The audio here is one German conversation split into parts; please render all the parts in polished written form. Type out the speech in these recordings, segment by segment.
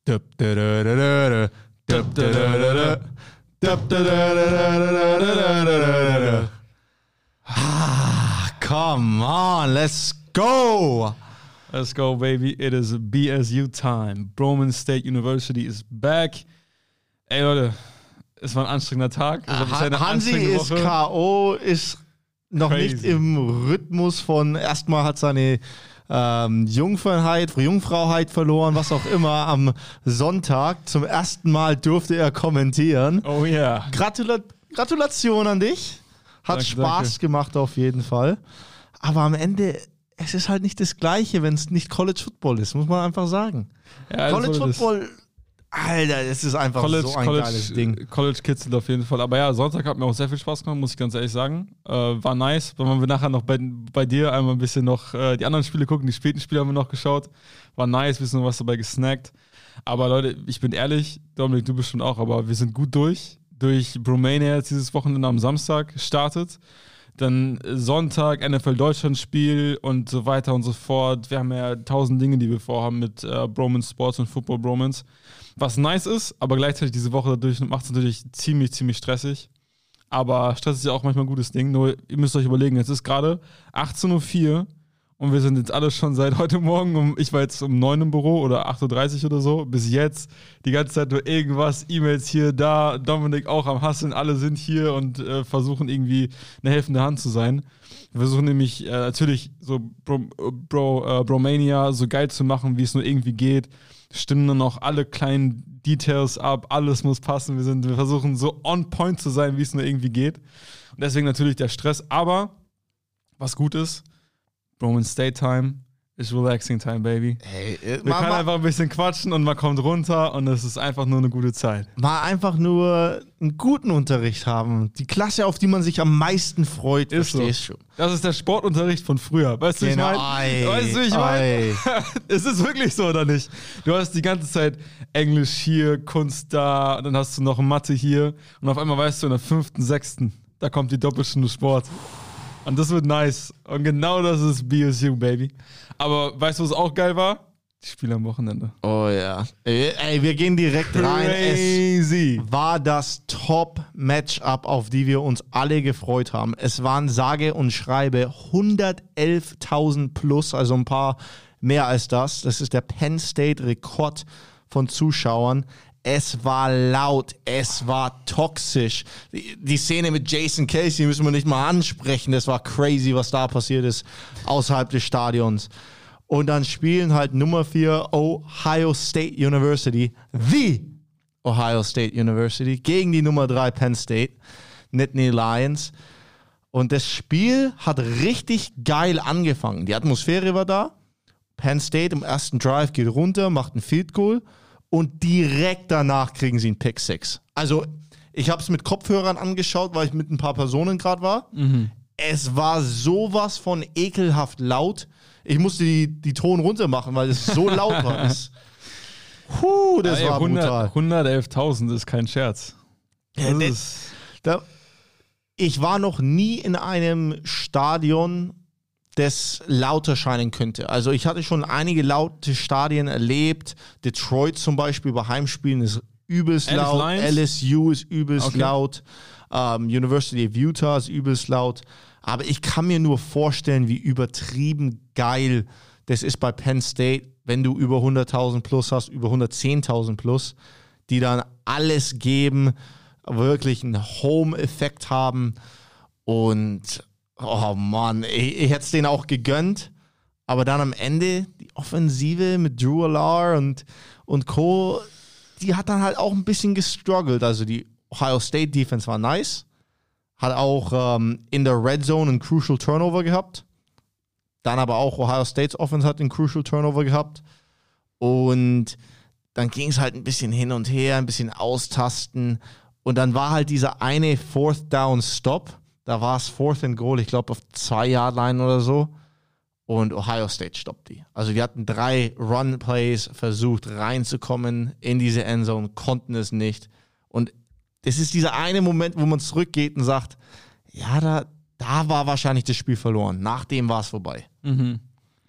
Come on, let's go! Let's go, baby. It is BSU time. Broman State University is back. Ey, Leute, es war ein anstrengender Tag. Hansi ist K.O., ist noch Crazy. Nicht im Rhythmus von, erstmal hat seine Jungfrauheit verloren, was auch immer, am Sonntag. Zum ersten Mal durfte er kommentieren. Oh ja. Yeah. Gratulation an dich. Hat Danke, Spaß danke. gemacht auf jeden Fall. Aber am Ende, es ist halt nicht das Gleiche, wenn es nicht College Football ist, muss man einfach sagen. Ja, College Football, Alter, das ist einfach so ein geiles Ding. College kitzelt auf jeden Fall. Aber ja, Sonntag hat mir auch sehr viel Spaß gemacht, muss ich ganz ehrlich sagen. War nice. Wenn wir nachher noch bei dir einmal ein bisschen noch die anderen Spiele gucken, die späten Spiele haben wir noch geschaut. War nice, bisschen noch was dabei gesnackt. Aber Leute, ich bin ehrlich, Dominik, du bestimmt auch, aber wir sind gut durch Bromania jetzt dieses Wochenende am Samstag startet. Dann Sonntag NFL Deutschland-Spiel und so weiter und so fort. Wir haben ja 1000 Dinge, die wir vorhaben mit Bromance Sports und Football Bromance. Was nice ist, aber gleichzeitig diese Woche dadurch macht es natürlich ziemlich, ziemlich stressig. Aber Stress ist ja auch manchmal ein gutes Ding. Nur ihr müsst euch überlegen, jetzt ist gerade 18:04 Uhr und wir sind jetzt alle schon seit heute Morgen, ich war jetzt um 9 im Büro oder 8:30 Uhr oder so, bis jetzt die ganze Zeit nur irgendwas, E-Mails hier, da, Dominik auch am Hasseln, alle sind hier und versuchen irgendwie eine helfende Hand zu sein. Wir versuchen nämlich natürlich so Bromania so geil zu machen, wie es nur irgendwie geht. Stimmen dann auch alle kleinen Details ab, alles muss passen. Wir versuchen so on point zu sein, wie es nur irgendwie geht. Und deswegen natürlich der Stress. Aber was gut ist, Broman State Time ist relaxing time, baby. Hey, Wir können einfach ein bisschen quatschen und man kommt runter und es ist einfach nur eine gute Zeit. Mal einfach nur einen guten Unterricht haben. Die Klasse, auf die man sich am meisten freut, Ist so. verstehst du? Das ist der Sportunterricht von früher. Weißt du, wie ich meine? Weißt du, wie ich meine? Es ist wirklich so, oder nicht? Du hast die ganze Zeit Englisch hier, Kunst da, und dann hast du noch Mathe hier und auf einmal weißt du, in der 5., 6., da kommt die Doppelstunde Sport. Und das wird nice. Und genau das ist BSU, baby. Aber weißt du, was auch geil war? Die Spiele am Wochenende. Oh ja. Ey, wir gehen direkt rein. Crazy. Es war das Top-Matchup, auf die wir uns alle gefreut haben. Es waren sage und schreibe 111.000 plus, also ein paar mehr als das. Das ist der Penn State-Rekord von Zuschauern. Es war laut, es war toxisch. Die Szene mit Jason Casey müssen wir nicht mal ansprechen. Das war crazy, was da passiert ist außerhalb des Stadions. Und dann spielen halt Nummer 4 Ohio State University, the Ohio State University, gegen die Nummer 3 Penn State, Nittany Lions. Und das Spiel hat richtig geil angefangen. Die Atmosphäre war da. Penn State im ersten Drive geht runter, macht ein Field Goal. Und direkt danach kriegen sie einen Pick 6. Also, ich habe es mit Kopfhörern angeschaut, weil ich mit ein paar Personen gerade war. Mhm. Es war sowas von ekelhaft laut. Ich musste die Ton runter machen, weil es so laut war. Das war brutal. 111.000 ist kein Scherz. Ich war noch nie in einem Stadion, das lauter scheinen könnte. Also ich hatte schon einige laute Stadien erlebt. Detroit zum Beispiel bei Heimspielen ist übelst laut. LSU ist übelst laut. University of Utah ist übelst laut. Aber ich kann mir nur vorstellen, wie übertrieben geil das ist bei Penn State, wenn du über 100.000 plus hast, über 110.000 plus, die dann alles geben, wirklich einen Home-Effekt haben. Und oh Mann, ich hätte es denen auch gegönnt, aber dann am Ende die Offensive mit Drew Allar und Co., die hat dann halt auch ein bisschen gestruggelt. Also die Ohio State Defense war nice, hat auch in der Red Zone einen Crucial Turnover gehabt, dann aber auch Ohio State's Offense hat einen Crucial Turnover gehabt und dann ging es halt ein bisschen hin und her, ein bisschen austasten und dann war halt dieser eine Fourth Down Stop. Da war es 4th and Goal, ich glaube auf 2-Yard-Line oder so. Und Ohio State stoppt die. Also die hatten 3 Run-Plays versucht reinzukommen in diese Endzone, konnten es nicht. Und das ist dieser eine Moment, wo man zurückgeht und sagt, ja, da war wahrscheinlich das Spiel verloren. Nach dem war es vorbei. Mhm.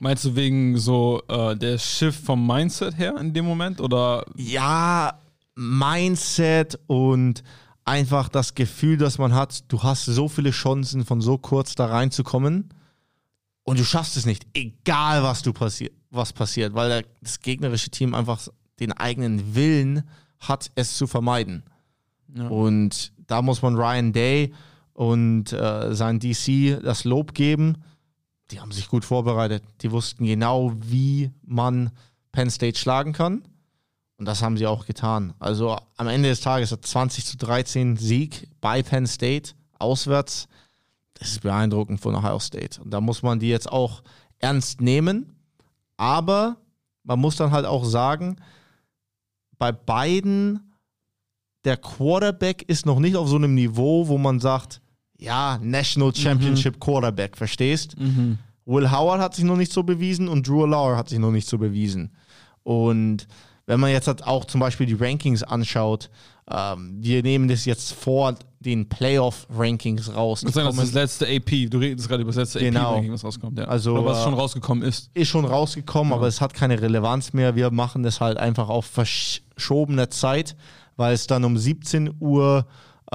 Meinst du wegen so der Shift vom Mindset her in dem Moment? Oder? Ja, Mindset und einfach das Gefühl, dass man hat, du hast so viele Chancen, von so kurz da reinzukommen und du schaffst es nicht, egal was passiert, weil das gegnerische Team einfach den eigenen Willen hat, es zu vermeiden. Ja. Und da muss man Ryan Day und sein DC das Lob geben. Die haben sich gut vorbereitet. Die wussten genau, wie man Penn State schlagen kann. Und das haben sie auch getan. Also am Ende des Tages hat 20-13 Sieg bei Penn State auswärts. Das ist beeindruckend von Ohio State. Und da muss man die jetzt auch ernst nehmen. Aber man muss dann halt auch sagen, bei beiden, der Quarterback ist noch nicht auf so einem Niveau, wo man sagt, ja, National Championship Quarterback, verstehst? Will Howard hat sich noch nicht so bewiesen und Drew Lower hat sich noch nicht so bewiesen. Und wenn man jetzt halt auch zum Beispiel die Rankings anschaut, wir nehmen das jetzt vor den Playoff-Rankings raus. Das ist das letzte AP, du redest gerade über das letzte AP-Ranking, was rauskommt. Ja. Also, oder was schon rausgekommen ist. Ist schon rausgekommen, aber es hat keine Relevanz mehr. Wir machen das halt einfach auf verschobener Zeit, weil es dann um 17 Uhr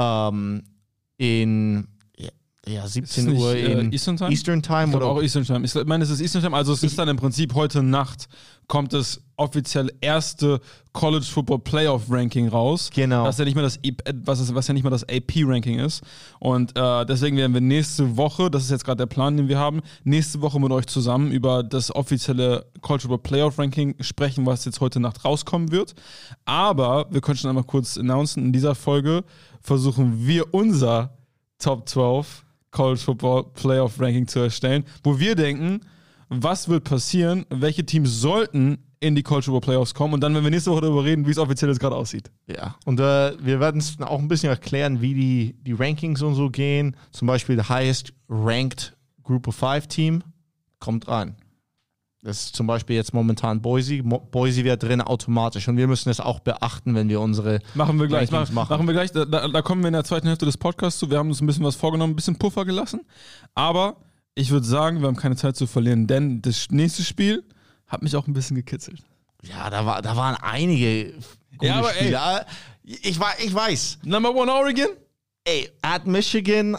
in 17 Uhr in Eastern Time oder auch Eastern Time. Ich meine, es ist Eastern Time, also es ist dann im Prinzip heute Nacht kommt das offiziell erste College Football Playoff Ranking raus. Genau. Was ja nicht mehr was ja nicht mal das AP Ranking ist. Und deswegen werden wir nächste Woche, das ist jetzt gerade der Plan, den wir haben, nächste Woche mit euch zusammen über das offizielle College Football Playoff Ranking sprechen, was jetzt heute Nacht rauskommen wird. Aber wir können schon einmal kurz announcen, in dieser Folge versuchen wir unser Top 12 College Football Playoff Ranking zu erstellen, wo wir denken, was wird passieren, welche Teams sollten in die College Football Playoffs kommen und dann, wenn wir nächste Woche darüber reden, wie es offiziell jetzt gerade aussieht. Ja, und wir werden es auch ein bisschen erklären, wie die Rankings und so gehen. Zum Beispiel der highest ranked Group of 5 Team kommt rein. Das ist zum Beispiel jetzt momentan Boise. Boise wäre drin automatisch und wir müssen es auch beachten, wenn wir unsere Machen wir gleich. Da kommen wir in der zweiten Hälfte des Podcasts zu. Wir haben uns ein bisschen was vorgenommen, ein bisschen Puffer gelassen. Aber ich würde sagen, wir haben keine Zeit zu verlieren, denn das nächste Spiel hat mich auch ein bisschen gekitzelt. Ja, da waren einige gute Spiele. Ich weiß. Number 1 Oregon? Ey, at Michigan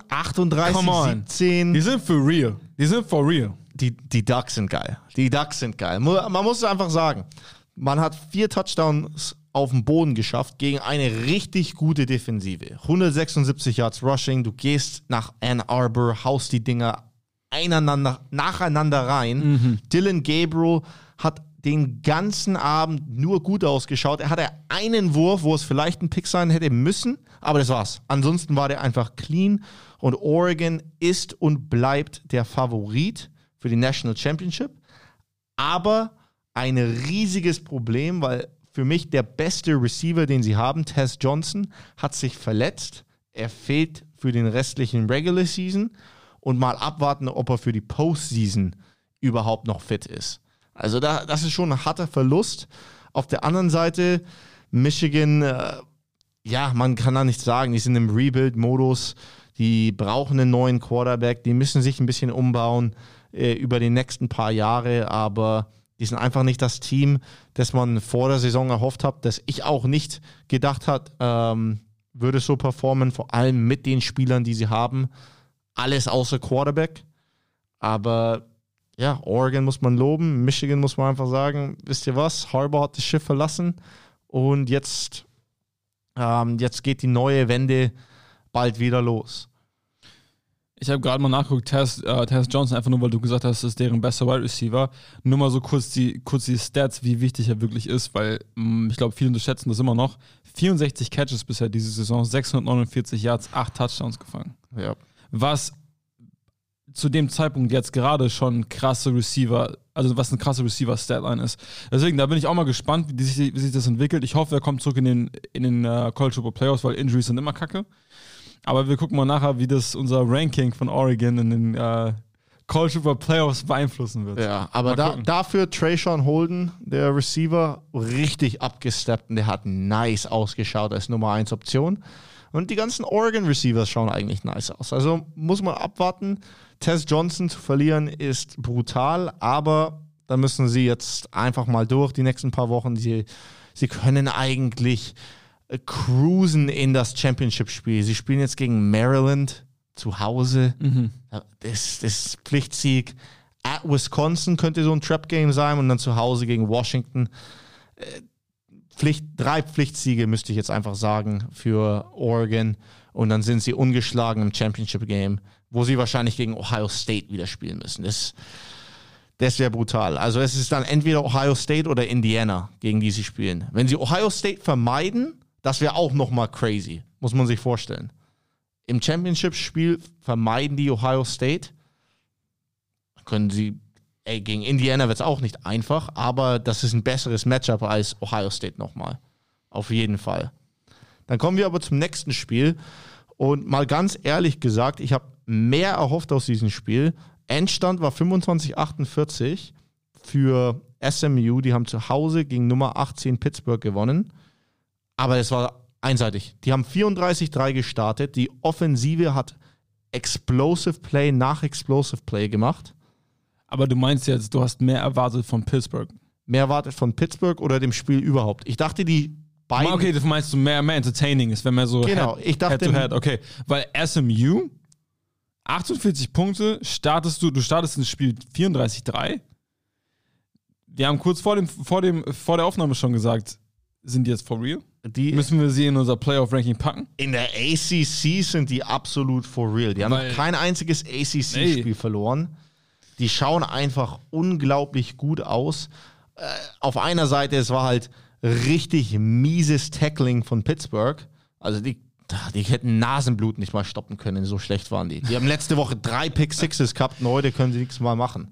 38-17. Die sind for real. Die Ducks sind geil. Man muss es einfach sagen. Man hat 4 Touchdowns auf dem Boden geschafft gegen eine richtig gute Defensive. 176 Yards Rushing. Du gehst nach Ann Arbor, haust die Dinger nacheinander rein. Dylan Gabriel hat den ganzen Abend nur gut ausgeschaut. Er hatte einen Wurf, wo es vielleicht ein Pick sein hätte müssen, aber das war's. Ansonsten war der einfach clean und Oregon ist und bleibt der Favorit für die National Championship. Aber ein riesiges Problem, weil für mich der beste Receiver, den sie haben, Tez Johnson, hat sich verletzt. Er fehlt für den restlichen Regular Season und mal abwarten, ob er für die Postseason überhaupt noch fit ist. Also das ist schon ein harter Verlust. Auf der anderen Seite, Michigan, man kann da nichts sagen, die sind im Rebuild-Modus, die brauchen einen neuen Quarterback, die müssen sich ein bisschen umbauen über die nächsten paar Jahre, aber die sind einfach nicht das Team, das man vor der Saison erhofft hat, das ich auch nicht gedacht hat, würde so performen, vor allem mit den Spielern, die sie haben. Alles außer Quarterback. Aber ja, Oregon muss man loben, Michigan muss man einfach sagen, wisst ihr was, Harbaugh hat das Schiff verlassen und jetzt geht die neue Wende bald wieder los. Ich habe gerade mal nachgeguckt, Tez Johnson, einfach nur, weil du gesagt hast, das ist deren bester Wide Receiver. Nur mal so kurz die Stats, wie wichtig er wirklich ist, weil ich glaube, viele unterschätzen das immer noch. 64 Catches bisher diese Saison, 649 Yards, 8 Touchdowns gefangen. Ja. Was zu dem Zeitpunkt jetzt gerade schon krasse Receiver, also was eine krasse Receiver-Statline ist. Deswegen, da bin ich auch mal gespannt, wie sich das entwickelt. Ich hoffe, er kommt zurück in den College Football Playoffs, weil Injuries sind immer kacke. Aber wir gucken mal nachher, wie das unser Ranking von Oregon in den College Football Playoffs beeinflussen wird. Ja, aber dafür Trayshawn Holden, der Receiver, richtig abgesteppt und der hat nice ausgeschaut als Nummer 1 Option. Und die ganzen Oregon Receivers schauen eigentlich nice aus. Also muss man abwarten. Tess Johnson zu verlieren ist brutal, aber da müssen sie jetzt einfach mal durch die nächsten paar Wochen. Sie können eigentlich cruisen in das Championship-Spiel. Sie spielen jetzt gegen Maryland zu Hause. Das ist Pflichtsieg. At Wisconsin könnte so ein Trap-Game sein und dann zu Hause gegen Washington. 3 Pflichtsiege müsste ich jetzt einfach sagen für Oregon und dann sind sie ungeschlagen im Championship-Game, wo sie wahrscheinlich gegen Ohio State wieder spielen müssen. Das wäre brutal. Also es ist dann entweder Ohio State oder Indiana, gegen die sie spielen. Wenn sie Ohio State vermeiden, das wäre auch nochmal crazy, muss man sich vorstellen. Im Championship-Spiel vermeiden die Ohio State, können sie, gegen Indiana wird es auch nicht einfach, aber das ist ein besseres Matchup als Ohio State nochmal. Auf jeden Fall. Dann kommen wir aber zum nächsten Spiel und mal ganz ehrlich gesagt, ich habe mehr erhofft aus diesem Spiel. Endstand war 25-48 für SMU. Die haben zu Hause gegen Nummer 18 Pittsburgh gewonnen. Aber es war einseitig. Die haben 34-3 gestartet. Die Offensive hat Explosive Play nach Explosive Play gemacht. Aber du meinst jetzt, du hast mehr erwartet von Pittsburgh. Mehr erwartet von Pittsburgh oder dem Spiel überhaupt. Ich dachte, die beiden... Okay, das meinst du mehr entertaining ist, wenn man so genau, ich dachte, Head-to-Head. Okay, weil SMU 48 Punkte, du startest ins Spiel 34-3. Wir haben kurz vor der Aufnahme schon gesagt, sind die jetzt for real? Müssen wir sie in unser Playoff-Ranking packen? In der ACC sind die absolut for real. Die haben noch kein einziges ACC-Spiel verloren. Die schauen einfach unglaublich gut aus. Auf einer Seite, es war halt richtig mieses Tackling von Pittsburgh. Also die hätten Nasenblut nicht mal stoppen können, so schlecht waren die. Die haben letzte Woche 3 Pick-Sixes gehabt und heute können sie nichts mal machen.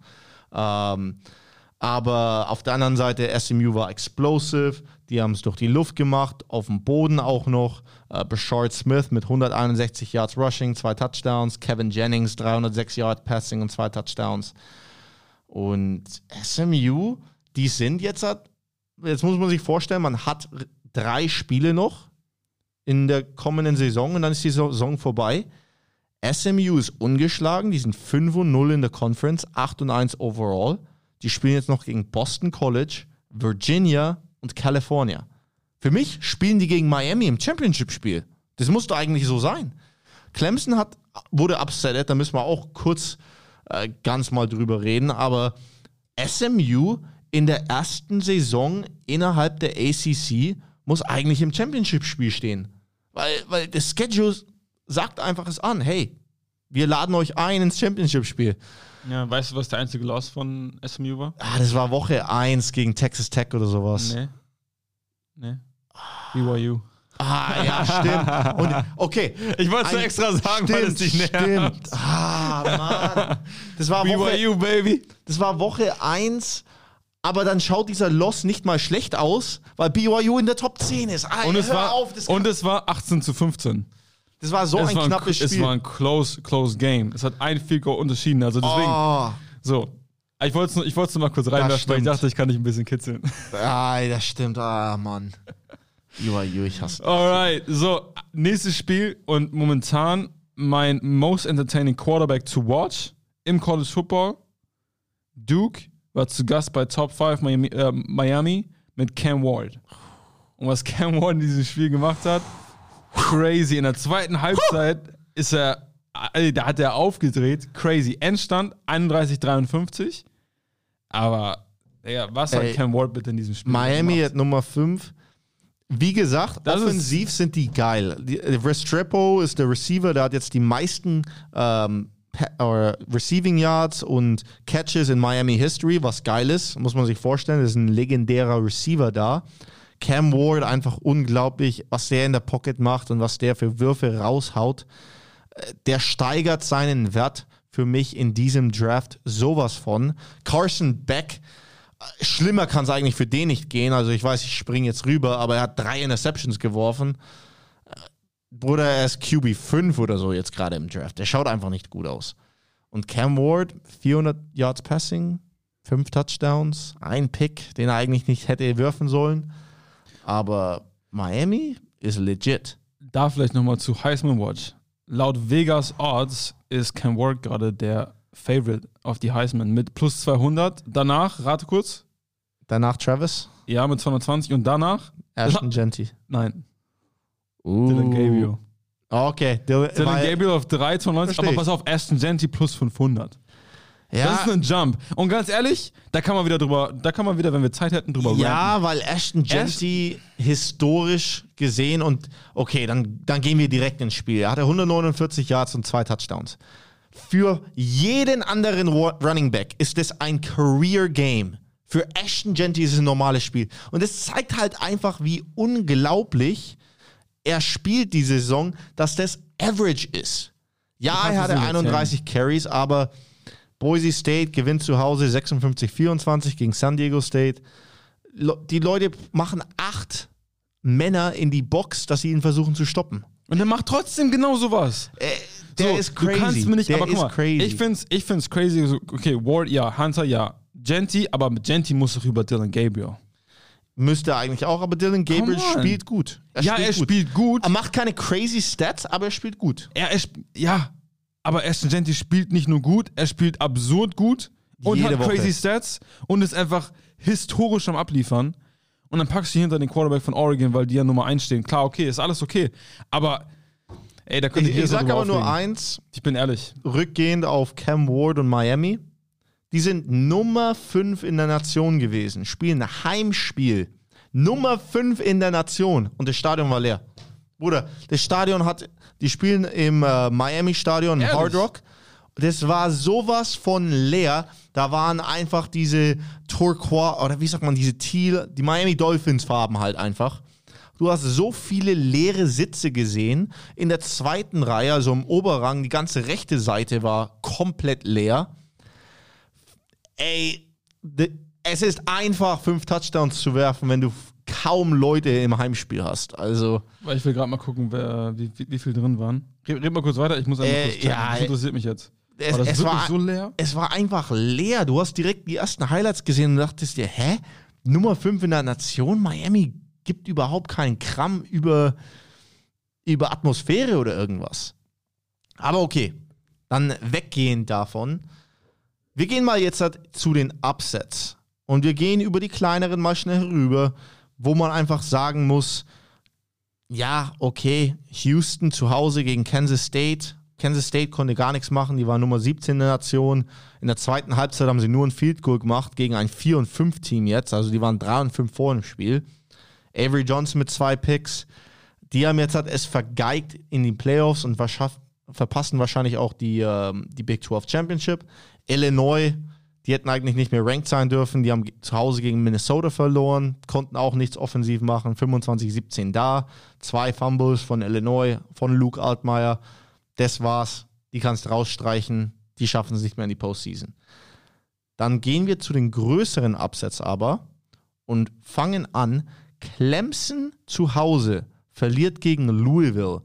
Aber auf der anderen Seite, SMU war explosive, die haben es durch die Luft gemacht, auf dem Boden auch noch. Bashard Smith mit 161 Yards Rushing, 2 Touchdowns, Kevin Jennings 306 Yards Passing und 2 Touchdowns. Und SMU, die sind jetzt muss man sich vorstellen, man hat 3 Spiele noch in der kommenden Saison und dann ist die Saison vorbei. SMU ist ungeschlagen, die sind 5-0 in der Conference, 8-1 overall. Die spielen jetzt noch gegen Boston College, Virginia und California. Für mich spielen die gegen Miami im Championship-Spiel. Das muss doch eigentlich so sein. Clemson wurde upsetted, da müssen wir auch kurz ganz mal drüber reden, aber SMU in der ersten Saison innerhalb der ACC muss eigentlich im Championship-Spiel stehen. Weil das Schedule sagt einfach es an, hey, wir laden euch ein ins Championship-Spiel. Ja, weißt du, was der einzige Loss von SMU war? Das war Woche 1 gegen Texas Tech oder sowas. Nee. BYU. Ja, stimmt. Und, okay. Ich wollte es extra sagen, weil es dich nervt. Stimmt. Mann. Das war BYU, Baby. Das war Woche 1, aber dann schaut dieser Loss nicht mal schlecht aus, weil BYU in der Top 10 ist. Und es war 18-15. Das war so ein knappes Spiel. Es war ein close Game. Es hat ein Field Goal unterschieden. Also deswegen. So. Ich wollte es nur mal kurz reinwerfen, weil ich dachte, ich kann dich ein bisschen kitzeln. Das stimmt. Mann. BYU, ich hasse das. Alright, so, nächstes Spiel und momentan mein most entertaining Quarterback to watch im College Football. Duke war zu Gast bei Top 5 Miami mit Cam Ward. Und was Cam Ward in diesem Spiel gemacht hat, crazy. In der zweiten Halbzeit da hat er aufgedreht, crazy. Endstand 31-53. Aber, was hat Cam Ward bitte in diesem Spiel Miami hat Nummer 5. Wie gesagt, offensiv sind die geil. Restrepo ist der Receiver, der hat jetzt die meisten Receiving Yards und Catches in Miami History, was geil ist, muss man sich vorstellen. Das ist ein legendärer Receiver da. Cam Ward, einfach unglaublich, was der in der Pocket macht und was der für Würfe raushaut. Der steigert seinen Wert für mich in diesem Draft sowas von. Carson Beck, schlimmer kann es eigentlich für den nicht gehen. Also ich weiß, ich springe jetzt rüber, aber er hat 3 Interceptions geworfen. Bruder, er ist QB 5 oder so jetzt gerade im Draft. Der schaut einfach nicht gut aus. Und Cam Ward, 400 Yards Passing, 5 Touchdowns, ein Pick, den er eigentlich nicht hätte werfen sollen. Aber Miami ist legit. Da vielleicht nochmal zu Heisman Watch. Laut Vegas Odds ist Cam Ward gerade der Favorite auf die Heisman mit plus 200. Danach, rate kurz. Danach Travis? Ja, mit 220. Und danach? Ashton Genty. Nein. Dylan Gabriel. Okay. Dylan Gabriel auf 3,92. Aber pass auf, Ashton Genty plus 500. Ja. Das ist ein Jump. Und ganz ehrlich, da kann man wieder, wenn wir Zeit hätten, drüber ranten. Weil Ashton Genty historisch gesehen und okay, dann gehen wir direkt ins Spiel. Er hatte 149 Yards und 2 Touchdowns. Für jeden anderen Running Back ist das ein Career Game. Für Ashton Genty ist es ein normales Spiel. Und es zeigt halt einfach, wie unglaublich er spielt die Saison, dass das Average ist. Ja, er hatte 31 Carries, aber Boise State gewinnt zu Hause 56-24 gegen San Diego State. Die Leute machen 8 Männer in die Box, dass sie ihn versuchen zu stoppen. Und er macht trotzdem genau sowas. Der ist crazy. Du kannst mir nicht, der aber guck mal, crazy. Ich find's crazy. Okay, Ward ja, Hunter ja, Genty, aber mit Genty muss doch über Dylan Gabriel. Müsste eigentlich auch, aber Dylan Gabriel spielt gut. Er spielt gut. Er macht keine crazy Stats, aber er spielt gut. Aber Ashton Genty spielt nicht nur gut, er spielt absurd gut und hat crazy Stats und ist einfach historisch am Abliefern. Und dann packst du hinter den Quarterback von Oregon, weil die ja Nummer 1 stehen. Klar, okay, ist alles okay. Aber, da könnte ich sag aber nur eins. Ich bin ehrlich. Rückgehend auf Cam Ward und Miami. Die sind Nummer 5 in der Nation gewesen. Spielen ein Heimspiel. Nummer 5 in der Nation. Und das Stadion war leer. Bruder, das Stadion die spielen im Miami-Stadion, im Hard Rock. Das war sowas von leer. Da waren einfach diese Turquoise, oder wie sagt man, diese Teal, die Miami Dolphins-Farben halt einfach. Du hast so viele leere Sitze gesehen. In der zweiten Reihe, also im Oberrang, die ganze rechte Seite war komplett leer. Es ist einfach, 5 Touchdowns zu werfen, wenn du kaum Leute im Heimspiel hast. Also, ich will gerade mal gucken, wie viel drin waren. Red mal kurz weiter, ich muss einmal kurz checken. Das interessiert mich jetzt. Es war so leer? Es war einfach leer. Du hast direkt die ersten Highlights gesehen und dachtest dir, Nummer 5 in der Nation? Miami gibt überhaupt keinen Kram über Atmosphäre oder irgendwas. Aber okay, dann weggehend davon. Wir gehen mal jetzt zu den Upsets. Und wir gehen über die kleineren mal schnell rüber, wo man einfach sagen muss, ja, okay, Houston zu Hause gegen Kansas State. Kansas State konnte gar nichts machen, die waren Nummer 17 in der Nation. In der zweiten Halbzeit haben sie nur ein Field Goal gemacht gegen ein 4-5-Team jetzt. Also die waren 3-5 vor im Spiel. Avery Johnson mit 2 Picks. Die haben jetzt es vergeigt in die Playoffs und verpassen wahrscheinlich auch die Big 12 Championship. Illinois, die hätten eigentlich nicht mehr ranked sein dürfen. Die haben zu Hause gegen Minnesota verloren, konnten auch nichts offensiv machen. 25-17 da. 2 Fumbles von Illinois, von Luke Altmaier. Das war's. Die kannst du rausstreichen. Die schaffen es nicht mehr in die Postseason. Dann gehen wir zu den größeren Upsets aber und fangen an. Clemson zu Hause verliert gegen Louisville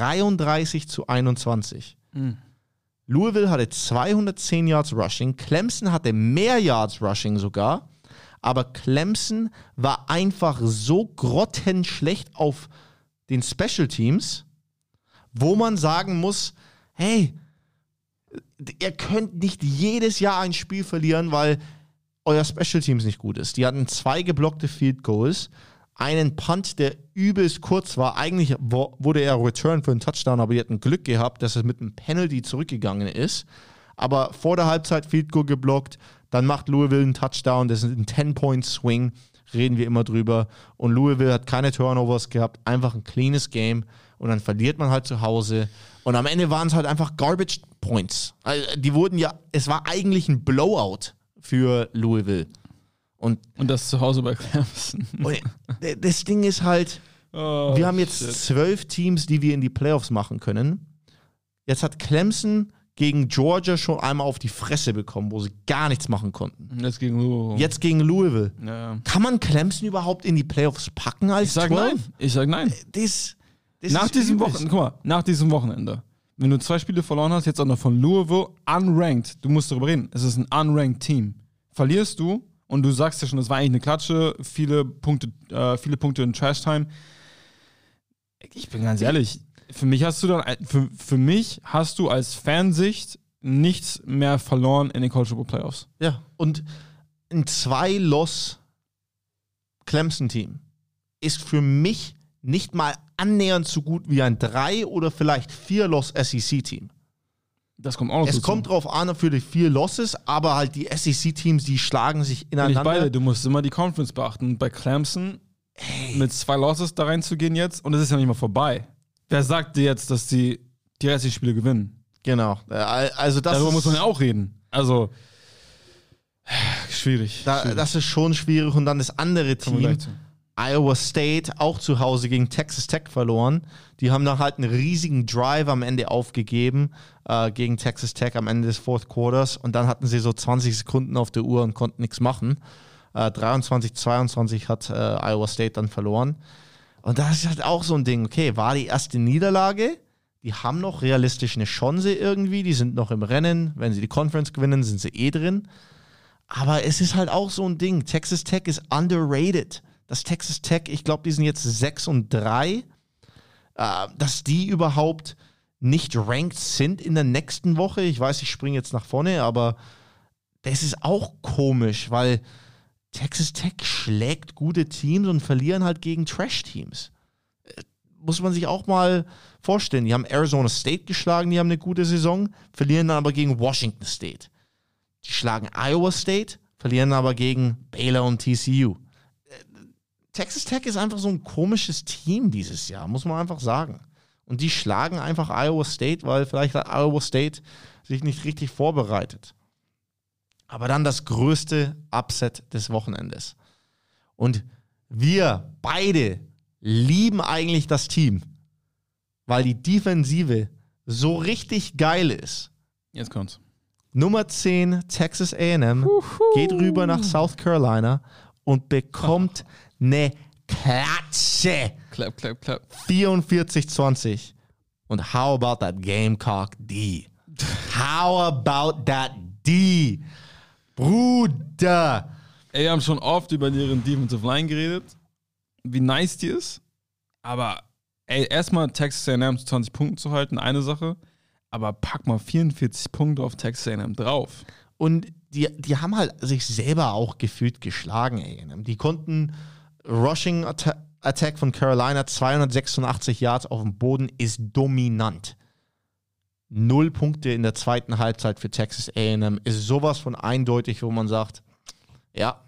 33-21. Louisville hatte 210 Yards Rushing. Clemson hatte mehr Yards Rushing sogar. Aber Clemson war einfach so grottenschlecht auf den Special Teams, wo man sagen muss, hey, ihr könnt nicht jedes Jahr ein Spiel verlieren, weil euer Special Teams nicht gut ist. Die hatten 2 geblockte Field Goals, einen Punt, der übelst kurz war. Eigentlich wurde er returned für einen Touchdown, aber die hatten Glück gehabt, dass es mit einem Penalty zurückgegangen ist. Aber vor der Halbzeit Field Goal geblockt, dann macht Louisville einen Touchdown, das ist ein 10-Point-Swing, reden wir immer drüber. Und Louisville hat keine Turnovers gehabt, einfach ein cleanes Game. Und dann verliert man halt zu Hause. Und am Ende waren es halt einfach Garbage Points. Also die wurden es war eigentlich ein Blowout für Louisville. Und das zu Hause bei Clemson. Und das Ding ist halt, wir haben jetzt 12 Teams, die wir in die Playoffs machen können. Jetzt hat Clemson gegen Georgia schon einmal auf die Fresse bekommen, wo sie gar nichts machen konnten. Jetzt gegen Louisville. Ja. Kann man Clemson überhaupt in die Playoffs packen als 12? Ich sag nein. Das nach diesem Wochenende, wenn du 2 Spiele verloren hast, jetzt auch noch von Louisville, unranked, du musst darüber reden, es ist ein unranked Team. Verlierst du, und du sagst ja schon, das war eigentlich eine Klatsche, viele Punkte in Trash-Time. Ich bin ganz ehrlich, für mich hast du als Fansicht nichts mehr verloren in den College Football Playoffs. Ja, und ein 2-Loss Clemson-Team ist für mich nicht mal annähernd so gut wie ein 3- oder vielleicht 4-Loss SEC-Team. Das kommt auch noch dazu. Es kommt drauf an für die 4 Losses, aber halt die SEC-Teams, die schlagen sich ineinander. Nicht beide, du musst immer die Conference beachten. Bei Clemson mit 2 Losses da reinzugehen jetzt, und es ist ja nicht mal vorbei. Wer sagt dir jetzt, dass die restlichen Spiele gewinnen? Genau. Also darüber muss man ja auch reden. Also, schwierig. Das ist schon schwierig. Und dann das andere Team, Iowa State, auch zu Hause gegen Texas Tech verloren. Die haben dann halt einen riesigen Drive am Ende aufgegeben gegen Texas Tech am Ende des Fourth Quarters. Und dann hatten sie so 20 Sekunden auf der Uhr und konnten nichts machen. 23-22 hat Iowa State dann verloren. Und das ist halt auch so ein Ding. Okay, war die erste Niederlage. Die haben noch realistisch eine Chance irgendwie. Die sind noch im Rennen. Wenn sie die Conference gewinnen, sind sie drin. Aber es ist halt auch so ein Ding. Texas Tech ist underrated. Das Texas Tech, ich glaube, die sind jetzt 6-3. Dass die überhaupt nicht ranked sind in der nächsten Woche. Ich weiß, ich springe jetzt nach vorne, aber das ist auch komisch, weil Texas Tech schlägt gute Teams und verlieren halt gegen Trash-Teams. Muss man sich auch mal vorstellen. Die haben Arizona State geschlagen, die haben eine gute Saison, verlieren dann aber gegen Washington State. Die schlagen Iowa State, verlieren aber gegen Baylor und TCU. Texas Tech ist einfach so ein komisches Team dieses Jahr, muss man einfach sagen. Und die schlagen einfach Iowa State, weil vielleicht hat Iowa State sich nicht richtig vorbereitet. Aber dann das größte Upset des Wochenendes. Und wir beide lieben eigentlich das Team, weil die Defensive so richtig geil ist. Jetzt kommt's. Nummer 10, Texas A&M, geht rüber nach South Carolina und bekommt eine Klatsche. Clap, clap, clap. 44-20. Und how about that Gamecock D? How about that D? Bruder! Ey, wir haben schon oft über deren Defensive Line geredet, wie nice die ist. Aber ey, erstmal Texas A&M zu 20 Punkten zu halten, eine Sache. Aber pack mal 44 Punkte auf Texas A&M drauf. Und die haben halt sich selber auch gefühlt geschlagen, A&M. Die konnten Rushing Attack von Carolina, 286 Yards auf dem Boden, ist dominant. 0 Punkte in der zweiten Halbzeit für Texas A&M ist sowas von eindeutig, wo man sagt, ja,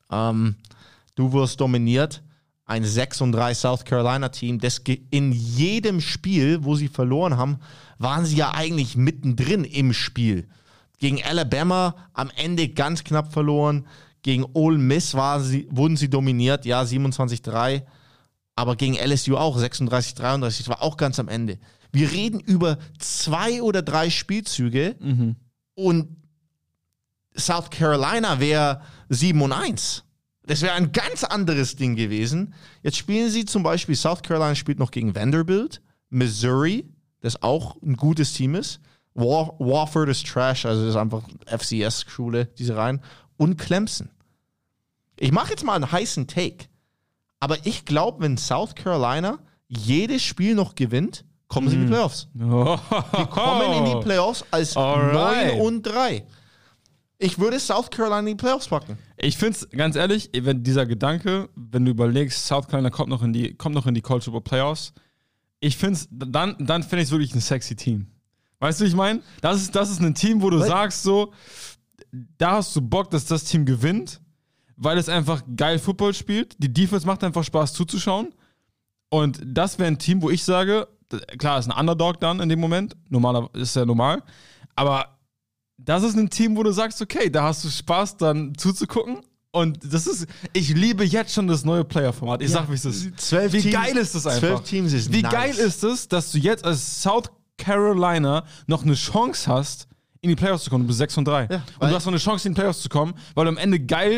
du wirst dominiert. Ein 6-3 South Carolina Team, das in jedem Spiel, wo sie verloren haben, waren sie ja eigentlich mittendrin im Spiel. Gegen Alabama am Ende ganz knapp verloren. Gegen Ole Miss wurden sie dominiert, ja, 27-3. Aber gegen LSU auch, 36-33, das war auch ganz am Ende. Wir reden über 2 oder 3 Spielzüge und South Carolina wäre 7-1. Das wäre ein ganz anderes Ding gewesen. Jetzt spielen sie zum Beispiel, South Carolina spielt noch gegen Vanderbilt, Missouri, das auch ein gutes Team ist. Wofford ist Trash, also das ist einfach FCS-Schule, diese Reihen. Und Clemson. Ich mache jetzt mal einen heißen Take. Aber ich glaube, wenn South Carolina jedes Spiel noch gewinnt, kommen sie in die Playoffs. Die kommen in die Playoffs als 9-3. Ich würde South Carolina in die Playoffs packen. Ich finde es, ganz ehrlich, wenn dieser Gedanke, wenn du überlegst, South Carolina kommt noch in die College Football Playoffs, ich finde es, dann finde ich es wirklich ein sexy Team. Weißt du, wie ich meine? Das ist ein Team, wo du sagst so, da hast du Bock, dass das Team gewinnt, weil es einfach geil Football spielt. Die Defense macht einfach Spaß zuzuschauen. Und das wäre ein Team, wo ich sage, klar, ist ein Underdog dann in dem Moment, ist ja normal, aber das ist ein Team, wo du sagst, okay, da hast du Spaß dann zuzugucken. Und ich liebe jetzt schon das neue Player-Format. Ich sag, wie es ist. Wie geil ist das einfach? 12 Teams ist Wie nice. geil ist es, dass du jetzt als South Carolina noch eine Chance hast, in die Playoffs zu kommen. Du bist 6-3. Ja, und du hast noch eine Chance, in die Playoffs zu kommen, weil du am Ende geilen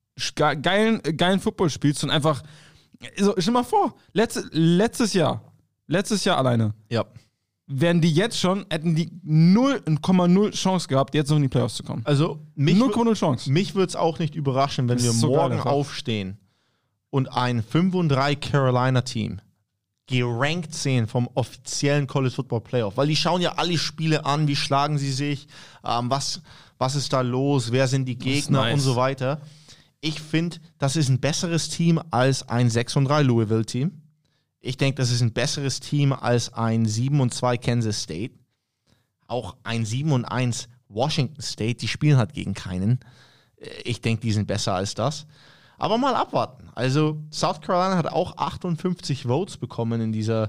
Football spielst und einfach, stell dir mal vor, letztes Jahr alleine. Ja. wären die jetzt schon, hätten die 0,0 Chance gehabt, jetzt noch in die Playoffs zu kommen. Also 0,0 Chance. Mich würde es auch nicht überraschen, wenn Das wir ist so geil morgen einfach. aufstehen und ein 5-3 Carolina-Team gerankt sehen vom offiziellen College Football Playoff. Weil die schauen ja alle Spiele an, wie schlagen sie sich, was ist da los, wer sind die Gegner nice. und so weiter. Ich finde, das ist ein besseres Team als ein 6-3 Louisville-Team. Ich denke, das ist ein besseres Team als ein 7-2 Kansas State. Auch ein 7-1 Washington State, die spielen halt gegen keinen. Ich denke, die sind besser als das. Aber mal abwarten. Also South Carolina hat auch 58 Votes bekommen in dieser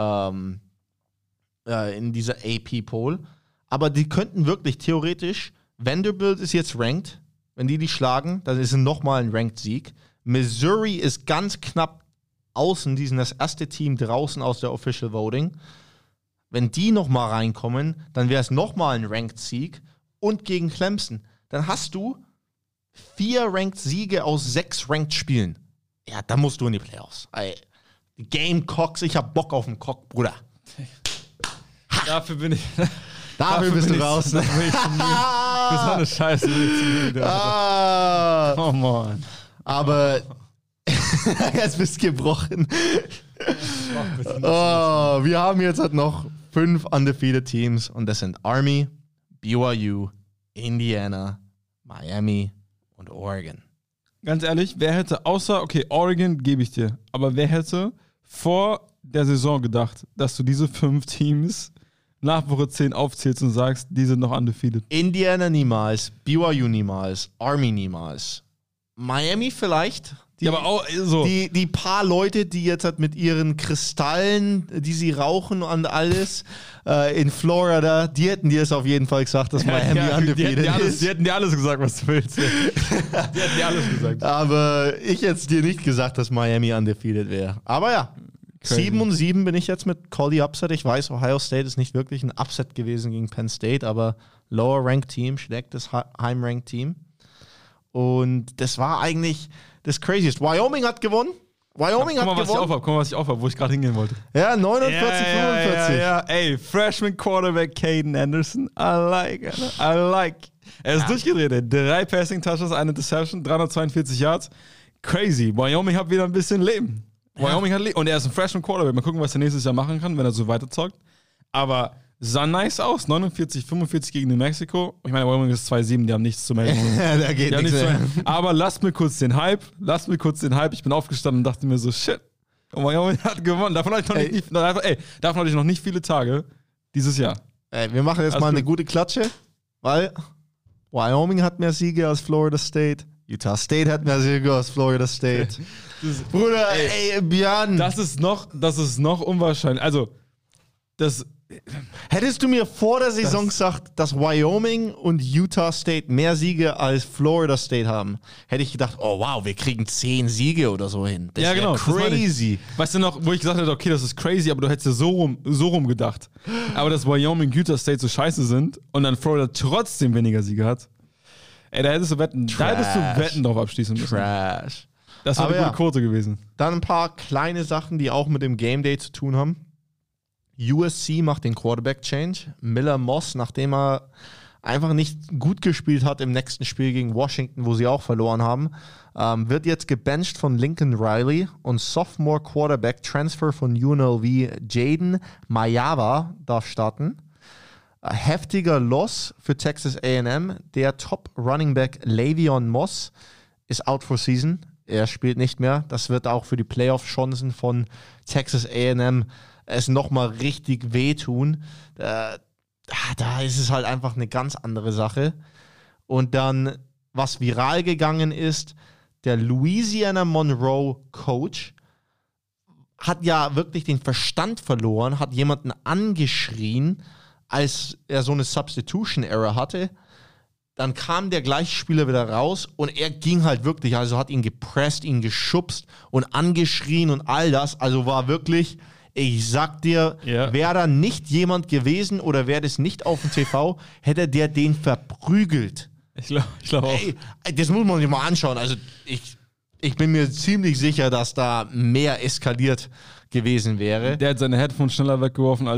AP-Poll. Aber die könnten wirklich theoretisch, Vanderbilt ist jetzt ranked, wenn die schlagen, dann ist es nochmal ein Ranked-Sieg. Missouri ist ganz knapp außen, die sind das erste Team draußen aus der Official Voting. Wenn die nochmal reinkommen, dann wäre es nochmal ein Ranked-Sieg und gegen Clemson. Dann hast du 4 Ranked-Siege aus 6 Ranked-Spielen. Ja, da musst du in die Playoffs. Ey, die Gamecocks, ich hab Bock auf den Cock, Bruder. Dafür bin ich. Dafür bist bin du ich- raus. dafür bin ich zu müde. Für so eine Scheiße bin ich zu müde. Oh man. Aber jetzt bist du gebrochen. Wir haben jetzt halt noch 5 undefeated Teams und das sind Army, BYU, Indiana, Miami und Oregon. Ganz ehrlich, wer hätte außer, okay, Oregon gebe ich dir, aber wer hätte vor der Saison gedacht, dass du diese 5 Teams nach Woche 10 aufzählst und sagst, die sind noch undefeated? Indiana niemals, BYU niemals, Army niemals. Miami vielleicht. Ja, aber auch so. Die paar Leute, die jetzt halt mit ihren Kristallen, die sie rauchen und alles in Florida, die hätten dir es auf jeden Fall gesagt, dass Miami undefeated ist. Die hätten dir alles gesagt, was du willst. Die hätten dir alles gesagt. Aber ich hätte es dir nicht gesagt, dass Miami undefeated wäre. Aber ja, Crazy. 7-7 bin ich jetzt mit Collie Upset. Ich weiß, Ohio State ist nicht wirklich ein Upset gewesen gegen Penn State, aber Lower Ranked Team schlägt das Heim-Ranked Team. Und das war eigentlich das Craziest. Wyoming hat gewonnen. Wyoming Guck mal, hat was ich gewonnen. aufhab, wo ich gerade hingehen wollte. Ja, 49-45. Ja. Ey, Freshman Quarterback Caden Anderson. I like. Er ist durchgedreht, ey. 3 Passing Touchdowns, eine Interception, 342 Yards. Crazy. Wyoming hat wieder ein bisschen Leben. Wyoming hat Leben. Und er ist ein Freshman Quarterback. Mal gucken, was er nächstes Jahr machen kann, wenn er so weiterzockt. Aber sah nice aus. 49-45 gegen New Mexico. Ich meine, Wyoming ist 2-7, die haben nichts zu melden. Da geht Die haben nichts nichts zu mehr. melden. Aber lasst mir kurz den Hype. Ich bin aufgestanden und dachte mir so, shit. Und Wyoming hat gewonnen. Davon hatte ich noch nicht viele Tage dieses Jahr. Ey, wir machen jetzt Alles mal eine gut. gute Klatsche, weil Wyoming hat mehr Siege als Florida State. Utah State hat mehr Siege als Florida State. Bruder, ey, Björn. Das ist noch unwahrscheinlich. Also, Hättest du mir vor der Saison gesagt, dass Wyoming und Utah State mehr Siege als Florida State haben, hätte ich gedacht, oh wow, wir kriegen 10 Siege oder so hin. Das ja, wär genau. das meine ich. crazy. Weißt du noch, wo ich gesagt hätte, okay, das ist crazy, aber du hättest ja so rum gedacht. Aber dass Wyoming und Utah State so scheiße sind und dann Florida trotzdem weniger Siege hat, ey, da hättest du Wetten drauf abschließen müssen. Trash. Das wäre Aber eine ja. gute Quote gewesen. Dann ein paar kleine Sachen, die auch mit dem Game Day zu tun haben. USC macht den Quarterback-Change. Miller Moss, nachdem er einfach nicht gut gespielt hat im nächsten Spiel gegen Washington, wo sie auch verloren haben, wird jetzt gebencht von Lincoln Riley und Sophomore Quarterback Transfer von UNLV Jaden Mayava darf starten. Heftiger Loss für Texas A&M. Der Top Running Back Le'Veon Moss ist out for season. Er spielt nicht mehr. Das wird auch für die Playoff-Chancen von Texas A&M es nochmal richtig wehtun. Da ist es halt einfach eine ganz andere Sache. Und dann, was viral gegangen ist, der Louisiana Monroe Coach hat ja wirklich den Verstand verloren, hat jemanden angeschrien, als er so eine Substitution Error hatte. Dann kam der gleiche Spieler wieder raus und er ging halt wirklich, also hat ihn gepresst, ihn geschubst und angeschrien und all das. Also war wirklich, ich sag dir, wäre da nicht jemand gewesen oder wäre das nicht auf dem TV, hätte der den verprügelt. Ich glaube auch. Ey, das muss man sich mal anschauen. Also ich bin mir ziemlich sicher, dass da mehr eskaliert gewesen wäre. Der hat seine Headphones schneller weggeworfen als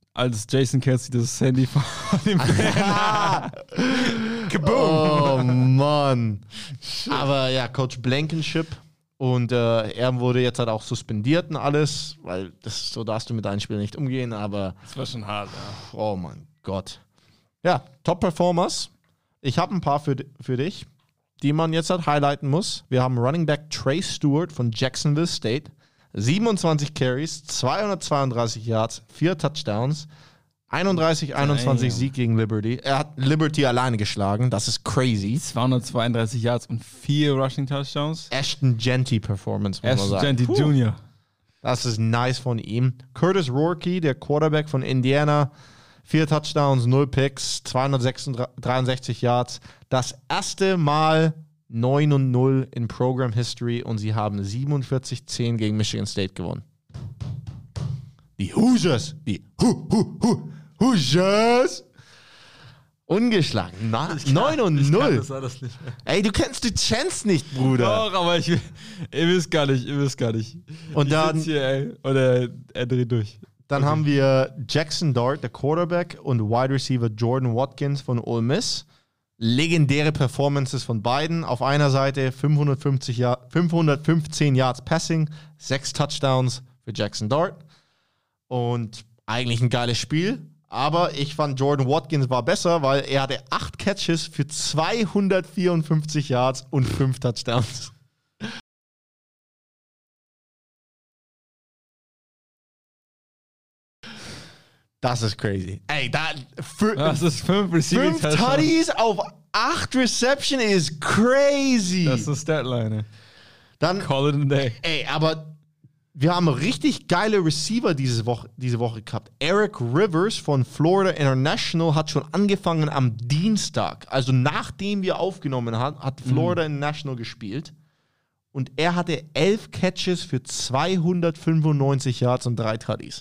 als Jason Kelsey das Handy von dem Kaboom! Oh Mann. Aber ja, Coach Blankenship und er wurde jetzt halt auch suspendiert und alles, weil so darfst du mit deinen Spielern nicht umgehen, aber Das war schon hart, ja. oh mein Gott. Ja, Top-Performers. Ich habe ein paar für dich, die man jetzt halt highlighten muss. Wir haben Running Back Trey Stewart von Jacksonville State. 27 Carries, 232 Yards, 4 Touchdowns, 31-21 Sieg gegen Liberty. Er hat Liberty alleine geschlagen. Das ist crazy. 232 Yards und 4 Rushing Touchdowns. Ashton Genty Performance, muss man Ashton sagen. Genty Jr. Das ist nice von ihm. Curtis Rourke, der Quarterback von Indiana, 4 Touchdowns, 0 Picks, 263 Yards. Das erste Mal 9-0 in Program History und sie haben 47-10 gegen Michigan State gewonnen. Die Hoosiers, Hoosiers, ungeschlagen. 9-0. Ich kann das alles nicht mehr. Ey, du kennst die Chance nicht, Bruder. Doch, aber ihr wisst gar nicht, Und ich dann, sitz hier, ey, und er dreht durch. dann haben wir Jackson Dart, der Quarterback, und Wide Receiver Jordan Watkins von Ole Miss. Legendäre Performances von beiden. Auf einer Seite 515 Yards Passing, 6 Touchdowns für Jackson Dart. Und eigentlich ein geiles Spiel. Aber ich fand Jordan Watkins war besser, weil er hatte 8 Catches für 254 Yards und 5 Touchdowns. Das ist crazy. Ey, Das ist 5 Receiving 5 Tutties auf 8 Reception ist crazy. Das ist Statline. Dann, Call it a day. ey, aber wir haben richtig geile Receiver diese Woche gehabt. Eric Rivers von Florida International hat schon angefangen am Dienstag. Also nachdem wir aufgenommen haben, hat Florida International gespielt. Und er hatte 11 Catches für 295 Yards und 3 Tutties.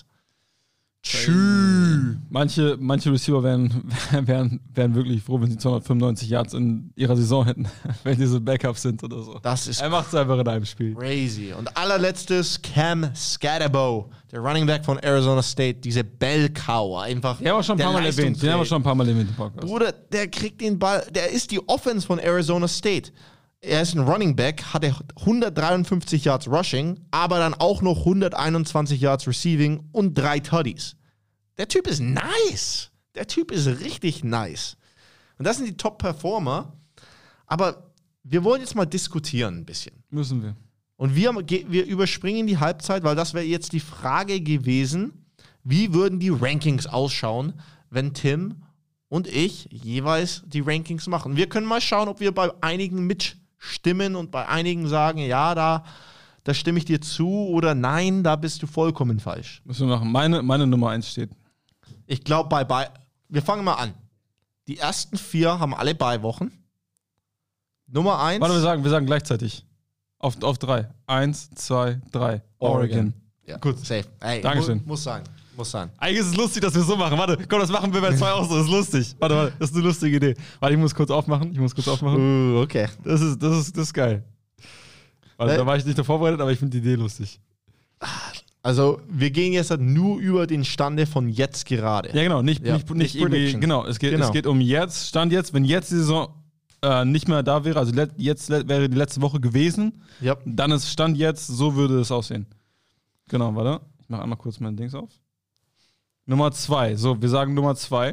Tschüss. Manche Receiver wären wirklich froh, wenn sie 295 Yards in ihrer Saison hätten, wenn diese Backups sind oder so. Das ist Er macht es einfach in einem Spiel. crazy. Und allerletztes Cam Scatterbo, der Running Back von Arizona State, diese Bell-Cow. Einfach. Den haben wir schon ein paar Mal erwähnt. Den haben wir schon ein paar Mal erwähnt im Podcast. Bruder, der kriegt den Ball, der ist die Offense von Arizona State. Er ist ein Running Back, hatte 153 Yards Rushing, aber dann auch noch 121 Yards Receiving und 3 Tutties. Der Typ ist nice. Der Typ ist richtig nice. Und das sind die Top-Performer. Aber wir wollen jetzt mal diskutieren ein bisschen. Müssen wir. Und wir überspringen die Halbzeit, weil das wäre jetzt die Frage gewesen, wie würden die Rankings ausschauen, wenn Tim und ich jeweils die Rankings machen. Wir können mal schauen, ob wir bei einigen mitstimmen und bei einigen sagen, ja, da stimme ich dir zu oder nein, da bist du vollkommen falsch. Müssen wir machen. Meine Nummer 1 steht. Ich glaube, wir fangen mal an. Die ersten 4 haben alle Beiwochen. Nummer 1. Warte, wir sagen gleichzeitig. Auf 3. 1, 2, 3. Oregon. Ja, gut, safe. Ey, Dankeschön. Muss sein. Eigentlich ist es lustig, dass wir es so machen. Warte, komm, das machen wir bei 2 auch so. Das ist lustig. Warte, das ist eine lustige Idee. Warte, ich muss kurz aufmachen. Okay. Das ist geil. Da war ich nicht vorbereitet, aber ich finde die Idee lustig. Also, wir gehen jetzt halt nur über den Stande von jetzt gerade. Ja, genau. Nicht irgendwie. Prediction. Genau, es geht um jetzt. Stand jetzt. Wenn jetzt die Saison nicht mehr da wäre, also jetzt wäre die letzte Woche gewesen, Yep. dann ist Stand jetzt, so würde es aussehen. Genau, warte. Ich mache einmal kurz mein Dings auf. Nummer 2. So, wir sagen Nummer 2.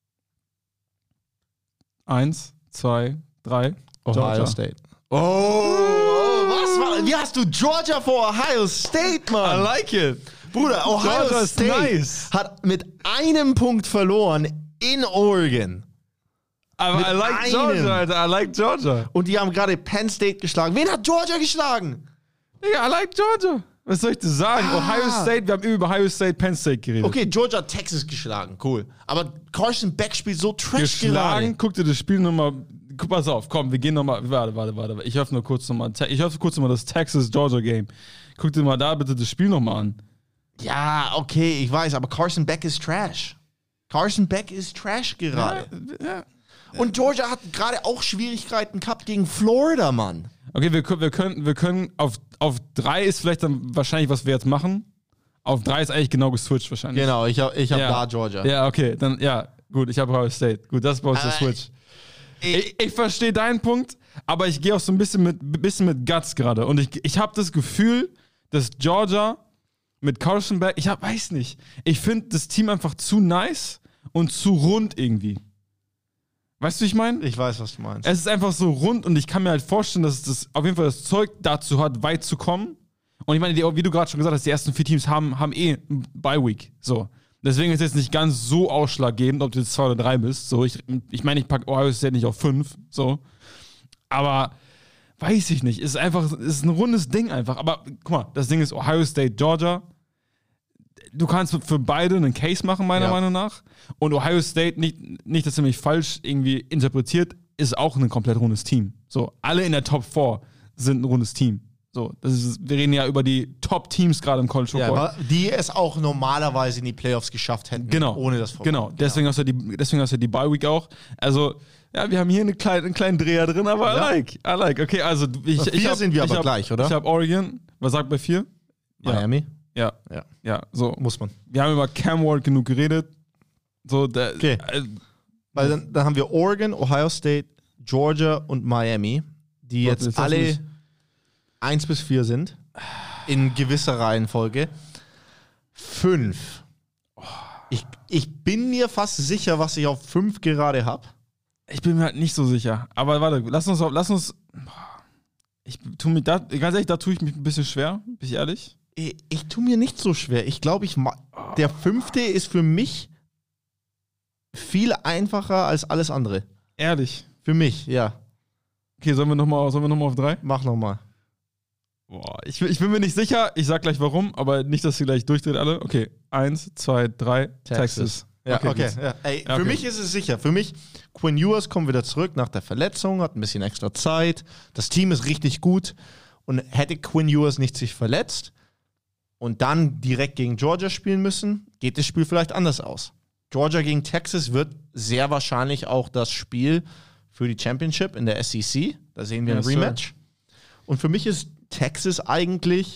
1, 2, 3. Ohio State. Oh, was? Wie hast du Georgia vor Ohio State, Mann? I like it. Bruder, Ohio Georgia ist State nice. hat mit einem Punkt verloren in Oregon. Aber Mit I like einem. Georgia, Alter. I like Georgia. Und die haben gerade Penn State geschlagen. Wen hat Georgia geschlagen? Digga, I like Georgia. Was soll ich dir sagen? Ohio State, wir haben über Ohio State, Penn State geredet. Okay, Georgia hat Texas geschlagen. Cool. Aber Carson Beck spielt so trash Geschlagen, gerade. guck dir das Spiel nochmal. Pass auf, komm, wir gehen nochmal. Warte. Ich öffne kurz nochmal das Texas-Georgia-Game. Guck dir mal da bitte das Spiel nochmal an. Ja, okay, ich weiß, aber Carson Beck ist trash. Carson Beck ist trash gerade. Ja. Und Georgia hat gerade auch Schwierigkeiten gehabt gegen Florida, Mann. Okay, wir können auf 3 ist vielleicht dann wahrscheinlich, was wir jetzt machen. Auf 3 ist eigentlich genau geswitcht wahrscheinlich. Genau, ich hab da Georgia. Ja, okay, dann, ja, gut, ich habe Ohio State. Gut, das ist bei uns der Switch. Ich verstehe deinen Punkt, aber ich gehe auch so ein bisschen mit Guts gerade. Und ich habe das Gefühl, dass Georgia mit Carson Beck, weiß nicht, ich finde das Team einfach zu nice und zu rund irgendwie. Weißt du, wie ich meine? Ich weiß, was du meinst. Es ist einfach so rund und ich kann mir halt vorstellen, dass das auf jeden Fall das Zeug dazu hat, weit zu kommen. Und ich meine, wie du gerade schon gesagt hast, die ersten 4 Teams haben ein Bye-Week. So. Deswegen ist es jetzt nicht ganz so ausschlaggebend, ob du jetzt 2 oder 3 bist. So, ich meine, ich packe Ohio State nicht auf 5. So. Aber weiß ich nicht. Es ist ein rundes Ding einfach. Aber guck mal, das Ding ist Ohio State, Georgia. Du kannst für beide einen Case machen, meiner Meinung nach. Und Ohio State, nicht, dass er mich falsch irgendwie interpretiert, ist auch ein komplett rundes Team. So, alle in der Top 4 sind ein rundes Team. So, wir reden ja über die Top-Teams gerade im College Football. Ja, die es auch normalerweise in die Playoffs geschafft hätten, ohne das Vorbild. Genau, deswegen hast du die Bye-Week auch. Also, ja, wir haben hier einen kleinen Dreher drin, aber I like. Okay, also sind wir aber gleich, oder? Ich habe Oregon. Was sagt bei 4? Miami? Ja, so. Muss man. Wir haben über Cam Ward genug geredet. So, okay. Weil dann haben wir Oregon, Ohio State, Georgia und Miami, die jetzt alle 1 bis 4 sind, in gewisser Reihenfolge. 5. Ich bin mir fast sicher, was ich auf 5 gerade habe. Ich bin mir halt nicht so sicher. Aber warte, lass uns. Ich tue mir da, ganz ehrlich, da tue ich mich ein bisschen schwer, bin ich ehrlich. Ich tue mir nicht so schwer. Ich glaube, der 5. ist für mich viel einfacher als alles andere. Ehrlich? Für mich, ja. Okay, sollen wir nochmal auf 3? Mach nochmal. Boah, ich bin mir nicht sicher. Ich sag gleich warum, aber nicht, dass sie gleich durchdreht alle. Okay, 1, 2, 3, Texas. Ja, okay. Ja. Für mich ist es sicher. Für mich, Quinn Ewers kommt wieder zurück nach der Verletzung, hat ein bisschen extra Zeit. Das Team ist richtig gut. Und hätte Quinn Ewers nicht sich verletzt und dann direkt gegen Georgia spielen müssen, geht das Spiel vielleicht anders aus. Georgia gegen Texas wird sehr wahrscheinlich auch das Spiel für die Championship in der SEC. Da sehen wir ein Rematch. Sir. Und für mich ist Texas eigentlich,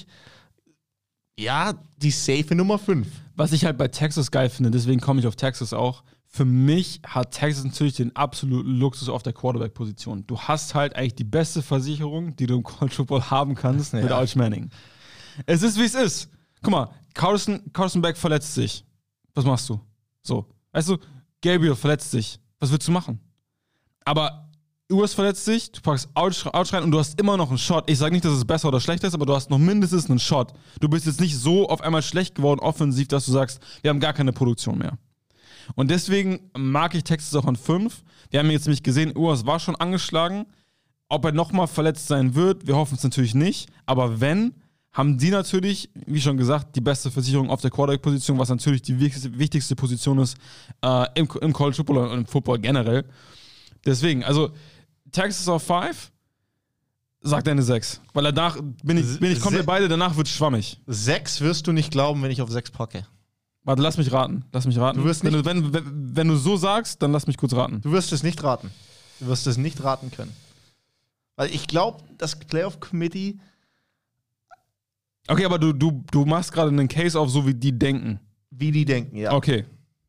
die safe Nummer 5. Was ich halt bei Texas geil finde, deswegen komme ich auf Texas auch. Für mich hat Texas natürlich den absoluten Luxus auf der Quarterback-Position. Du hast halt eigentlich die beste Versicherung, die du im College Football haben kannst, mit Arch Manning. Es ist, wie es ist. Guck mal, Carson Beck verletzt sich. Was machst du? So. Weißt du, Gabriel verletzt sich. Was willst du machen? Aber Ewers verletzt sich, du packst Ouch rein und du hast immer noch einen Shot. Ich sage nicht, dass es besser oder schlechter ist, aber du hast noch mindestens einen Shot. Du bist jetzt nicht so auf einmal schlecht geworden offensiv, dass du sagst, wir haben gar keine Produktion mehr. Und deswegen mag ich Texas auch an 5. Wir haben jetzt nämlich gesehen, Ewers war schon angeschlagen. Ob er nochmal verletzt sein wird, wir hoffen es natürlich nicht. Aber wenn, haben die natürlich, wie schon gesagt, die beste Versicherung auf der Quarterback-Position, was natürlich die wichtigste Position ist im College Football und im Football generell. Deswegen, also Texas auf 5, sag deine 6. Weil danach bin ich komplett beide, danach wird es schwammig. 6 wirst du nicht glauben, wenn ich auf 6 packe. Warte, lass mich raten. Du wirst nicht, wenn du so sagst, dann lass mich kurz raten. Du wirst es nicht raten. Du wirst es nicht raten können. Weil ich glaube, das Playoff Committee. Okay, aber du machst gerade einen Case auf, so wie die denken. Wie die denken, ja. Okay.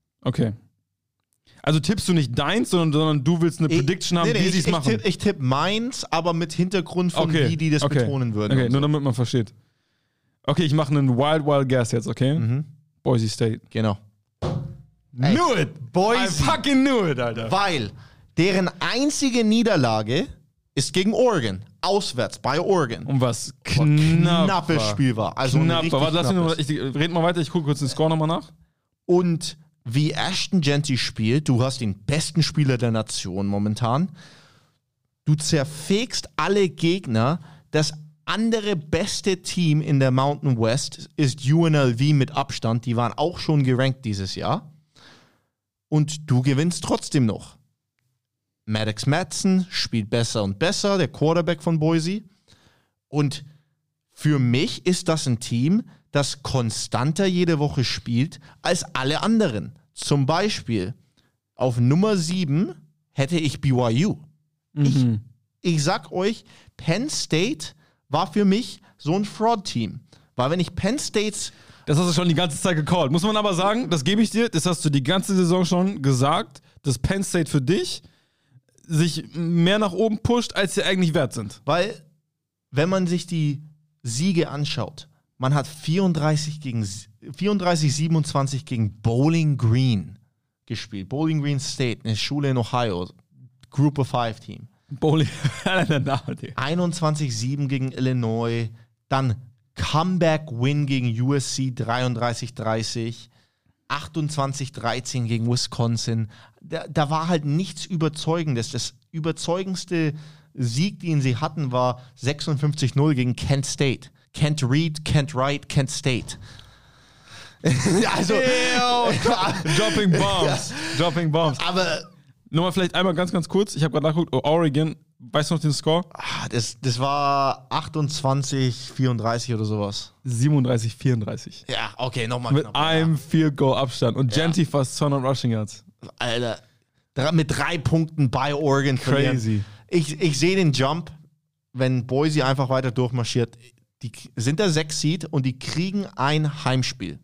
Also tippst du nicht deins, sondern du willst eine Prediction haben, wie sie es machen. Ich tippe meins, aber mit Hintergrund von wie die das betonen würden. Okay, nur damit man versteht. Okay, ich mache einen Wild Guess jetzt, okay? Mhm. Boise State. Genau. Knew it! Boise. I fucking knew it, Alter. Weil deren einzige Niederlage ist gegen Oregon. Auswärts bei Oregon. Und was knappes Spiel war. Also red mal weiter, ich gucke kurz den Score nochmal nach. Und wie Ashton Jeanty spielt, du hast den besten Spieler der Nation momentan. Du zerfegst alle Gegner. Das andere beste Team in der Mountain West ist UNLV mit Abstand. Die waren auch schon gerankt dieses Jahr. Und du gewinnst trotzdem noch. Maddox Madsen spielt besser und besser, der Quarterback von Boise. Und für mich ist das ein Team, das konstanter jede Woche spielt als alle anderen. Zum Beispiel auf Nummer 7 hätte ich BYU. Mhm. Ich sag euch, Penn State war für mich so ein Fraud-Team. Weil wenn ich Penn States Das hast du schon die ganze Zeit gecallt. Muss man aber sagen, das gebe ich dir, das hast du die ganze Saison schon gesagt, dass Penn State für dich sich mehr nach oben pusht, als sie eigentlich wert sind. Weil, wenn man sich die Siege anschaut, man hat 34-27 gegen Bowling Green gespielt. Bowling Green State, eine Schule in Ohio, Group of 5 Team. Bowling. 21-7 gegen Illinois, dann Comeback-Win gegen USC 33-30, 28-13 gegen Wisconsin. Da war halt nichts Überzeugendes. Das überzeugendste Sieg, den sie hatten, war 56-0 gegen Kent State. Kent Reed, Kent Wright, Kent State. Also, Dropping Bombs. Dropping Bombs. aber Nochmal vielleicht einmal ganz, ganz kurz. Ich habe gerade nachgeguckt, Oregon, weißt du noch den Score? das war 28-34 oder sowas. 37-34. Ja, okay, nochmal. Mit einem Field Goal Abstand. Und Genty fast 200 Rushing Yards. Alter, mit 3 Punkten bei Oregon verlieren. Crazy. Ich sehe den Jump, wenn Boise einfach weiter durchmarschiert. Die sind der 6 Seed und die kriegen ein Heimspiel.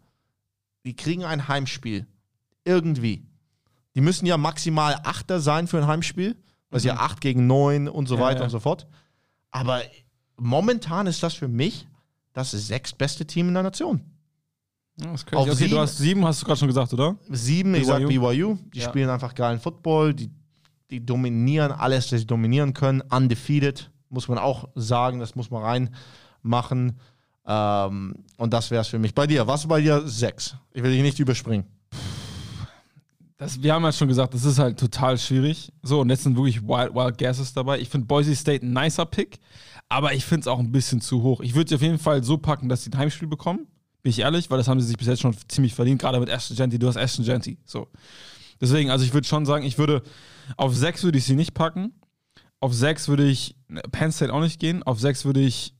Irgendwie. Die müssen ja maximal Achter sein für ein Heimspiel. Also ja 8 gegen 9 und so weiter und so fort. Aber momentan ist das für mich das 6. beste Team in der Nation. Ja, das ist crazy. Okay, du hast 7, hast du gerade schon gesagt, oder? 7, ich sag BYU. Die spielen einfach geilen Football. Die dominieren alles, was sie dominieren können. Undefeated, muss man auch sagen. Das muss man reinmachen. Und das wäre es für mich. Bei dir, was bei dir 6? Ich will dich nicht überspringen. Wir haben ja schon gesagt, das ist halt total schwierig. So, und jetzt sind wirklich wild Guesses dabei. Ich finde Boise State ein nicer Pick, aber ich finde es auch ein bisschen zu hoch. Ich würde sie auf jeden Fall so packen, dass sie ein Heimspiel bekommen. Bin ich ehrlich, weil das haben sie sich bis jetzt schon ziemlich verdient, gerade mit Ashton Jeanty. Du hast Ashton Jeanty. So. Deswegen, also ich würde schon sagen, auf 6 würde ich sie nicht packen. Auf 6 würde ich Penn State auch nicht gehen. Auf 6 würde ich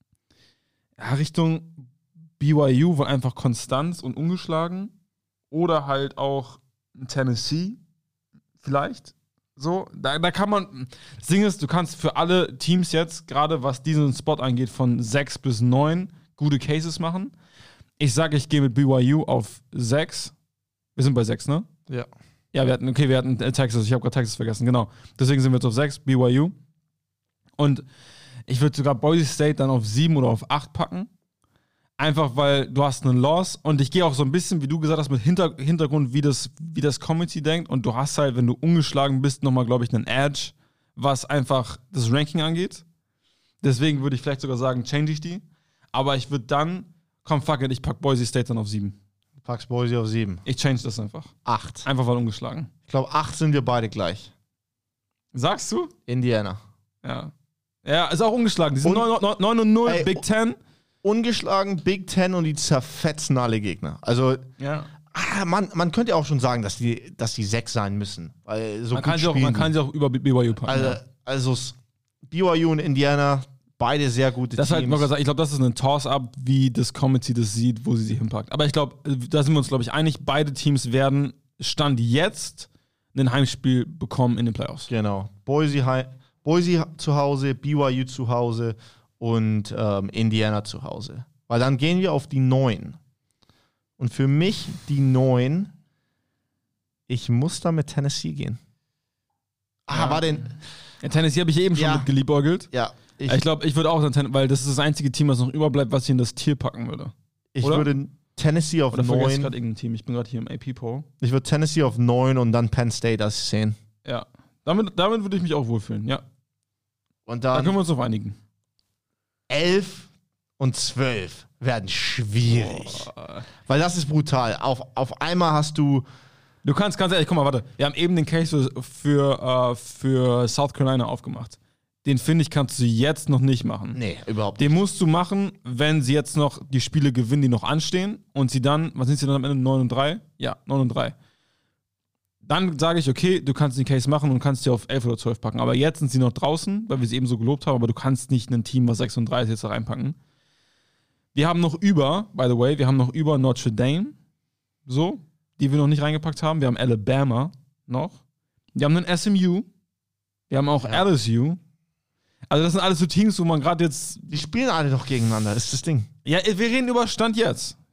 Richtung BYU, weil einfach Konstanz und ungeschlagen. Oder halt auch Tennessee vielleicht. So, da kann man. Das Ding ist, du kannst für alle Teams jetzt, gerade was diesen Spot angeht, von 6 bis 9 gute Cases machen. Ich sage, ich gehe mit BYU auf 6. Wir sind bei 6, ne? Ja. Ja, wir hatten Texas. Ich habe gerade Texas vergessen, genau. Deswegen sind wir jetzt auf 6, BYU. Und ich würde sogar Boise State dann auf 7 oder auf 8 packen. Einfach, weil du hast einen Loss und ich gehe auch so ein bisschen, wie du gesagt hast, mit Hintergrund, wie das Committee denkt und du hast halt, wenn du ungeschlagen bist, nochmal, glaube ich, einen Edge, was einfach das Ranking angeht. Deswegen würde ich vielleicht sogar sagen, change ich die. Aber ich würde dann, fuck it, ich pack Boise State dann auf 7. Du packst Boise auf 7. Ich change das einfach. 8. Einfach, weil ungeschlagen. Ich glaube, 8 sind wir beide gleich. Sagst du? Indiana. Ja. Ja, ist auch ungeschlagen. Die sind 9-0, ey, Big Ten. Ungeschlagen, Big Ten und die zerfetzen alle Gegner. Also, man könnte ja auch schon sagen, dass die 6 sein müssen. Weil so man kann sie auch über BYU packen. Also BYU und Indiana, beide sehr gute Teams. Halt, ich glaube, das ist ein Toss-up, wie das Committee das sieht, wo sie hinpackt. Aber ich glaube, da sind wir uns, glaube ich, einig, beide Teams werden Stand jetzt ein Heimspiel bekommen in den Playoffs. Genau. Boise zu Hause, BYU zu Hause und Indiana zu Hause. Weil dann gehen wir auf die 9. Und für mich die 9, ich muss da mit Tennessee gehen. Tennessee habe ich eben schon mit geliebäugelt. Ja. Ich glaube, ich würde auch dann weil das ist das einzige Team, was noch überbleibt, was ich in das Tier packen würde. Ich würde Tennessee auf 9. Oder gerade irgendein Team. Ich bin gerade hier im AP-Poll. Ich würde Tennessee auf 9 und dann Penn State als 10. Ja. Damit würde ich mich auch wohlfühlen, ja. Und dann da können wir uns auf einigen. 11 und 12 werden schwierig. Weil das ist brutal. Auf einmal hast du. Du kannst ganz ehrlich, guck mal, warte. Wir haben eben den Case für South Carolina aufgemacht. Den, finde ich, kannst du jetzt noch nicht machen. Nee, überhaupt nicht. Den musst du machen, wenn sie jetzt noch die Spiele gewinnen, die noch anstehen. Und sie dann, was sind sie dann am Ende? 9-3? Ja, 9-3. Dann sage ich, okay, du kannst den Case machen und kannst sie auf 11 oder 12 packen. Aber jetzt sind sie noch draußen, weil wir sie eben so gelobt haben, aber du kannst nicht ein Team, was 36 jetzt da reinpacken. Wir haben noch über Notre Dame, so, die wir noch nicht reingepackt haben. Wir haben Alabama noch. Wir haben einen SMU. Wir haben auch LSU. Also das sind alles so Teams, wo man gerade jetzt... Die spielen alle noch gegeneinander, ist das Ding. Ja, wir reden über Stand jetzt.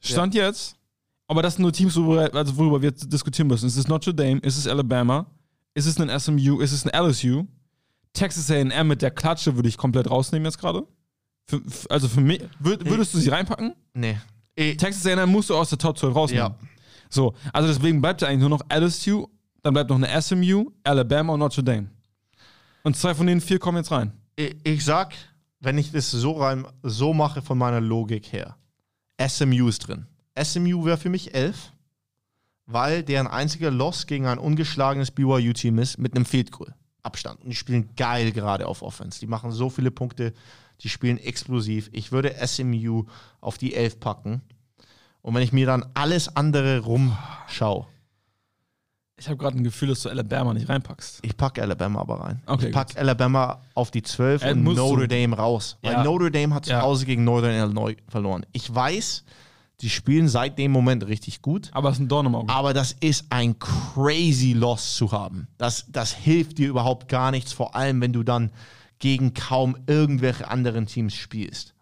Stand jetzt, aber das sind nur Teams, worüber wir jetzt diskutieren müssen. Ist es Notre Dame? Ist es Alabama? Ist es ein SMU? Ist es ein LSU? Texas A&M mit der Klatsche würde ich komplett rausnehmen jetzt gerade. Also für mich, würdest du sie reinpacken? Nee. Texas A&M musst du aus der Top 12 rausnehmen. Ja. So, also deswegen bleibt ja eigentlich nur noch LSU, dann bleibt noch eine SMU, Alabama und Notre Dame. Und 2 von den 4 kommen jetzt rein. Ich sag, wenn ich das so mache von meiner Logik her, SMU ist drin. SMU wäre für mich 11, weil deren einziger Loss gegen ein ungeschlagenes BYU-Team ist mit einem Field Goal Abstand. Und die spielen geil gerade auf Offense. Die machen so viele Punkte, die spielen explosiv. Ich würde SMU auf die 11 packen. Und wenn ich mir dann alles andere rumschaue. Ich habe gerade ein Gefühl, dass du Alabama nicht reinpackst. Ich packe Alabama aber rein. Okay, ich packe Alabama auf die 12 und Notre Dame raus. Weil Notre Dame hat zu Hause gegen Northern Illinois verloren. Ich weiß, die spielen seit dem Moment richtig gut. Aber es ist ein Dorn im Auge. Aber das ist ein crazy Loss zu haben. Das hilft dir überhaupt gar nichts, vor allem wenn du dann gegen kaum irgendwelche anderen Teams spielst.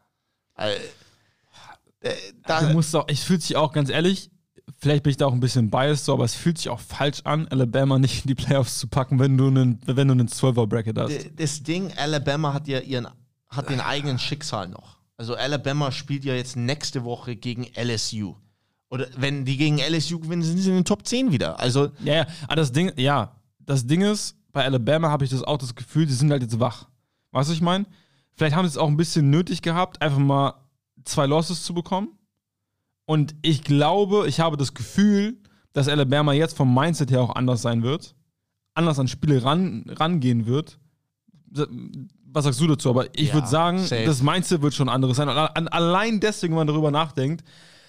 Ich fühle sich auch, ganz ehrlich, vielleicht bin ich da auch ein bisschen biased, so, aber es fühlt sich auch falsch an, Alabama nicht in die Playoffs zu packen, wenn du einen 12er-Bracket hast. Das Ding, Alabama hat ja den eigenen Schicksal noch. Also Alabama spielt ja jetzt nächste Woche gegen LSU. Oder wenn die gegen LSU gewinnen, sind sie in den Top 10 wieder. Also ja, aber das Ding ist, bei Alabama habe ich das Gefühl, die sind halt jetzt wach. Weißt du, was ich meine? Vielleicht haben sie es auch ein bisschen nötig gehabt, einfach mal 2 Losses zu bekommen. Und ich glaube, ich habe das Gefühl, dass Alabama jetzt vom Mindset her auch anders sein wird. Anders an Spiele rangehen wird. Was sagst du dazu? Aber ich würde sagen, safe. Das Mindset wird schon anderes sein. Und allein deswegen, wenn man darüber nachdenkt,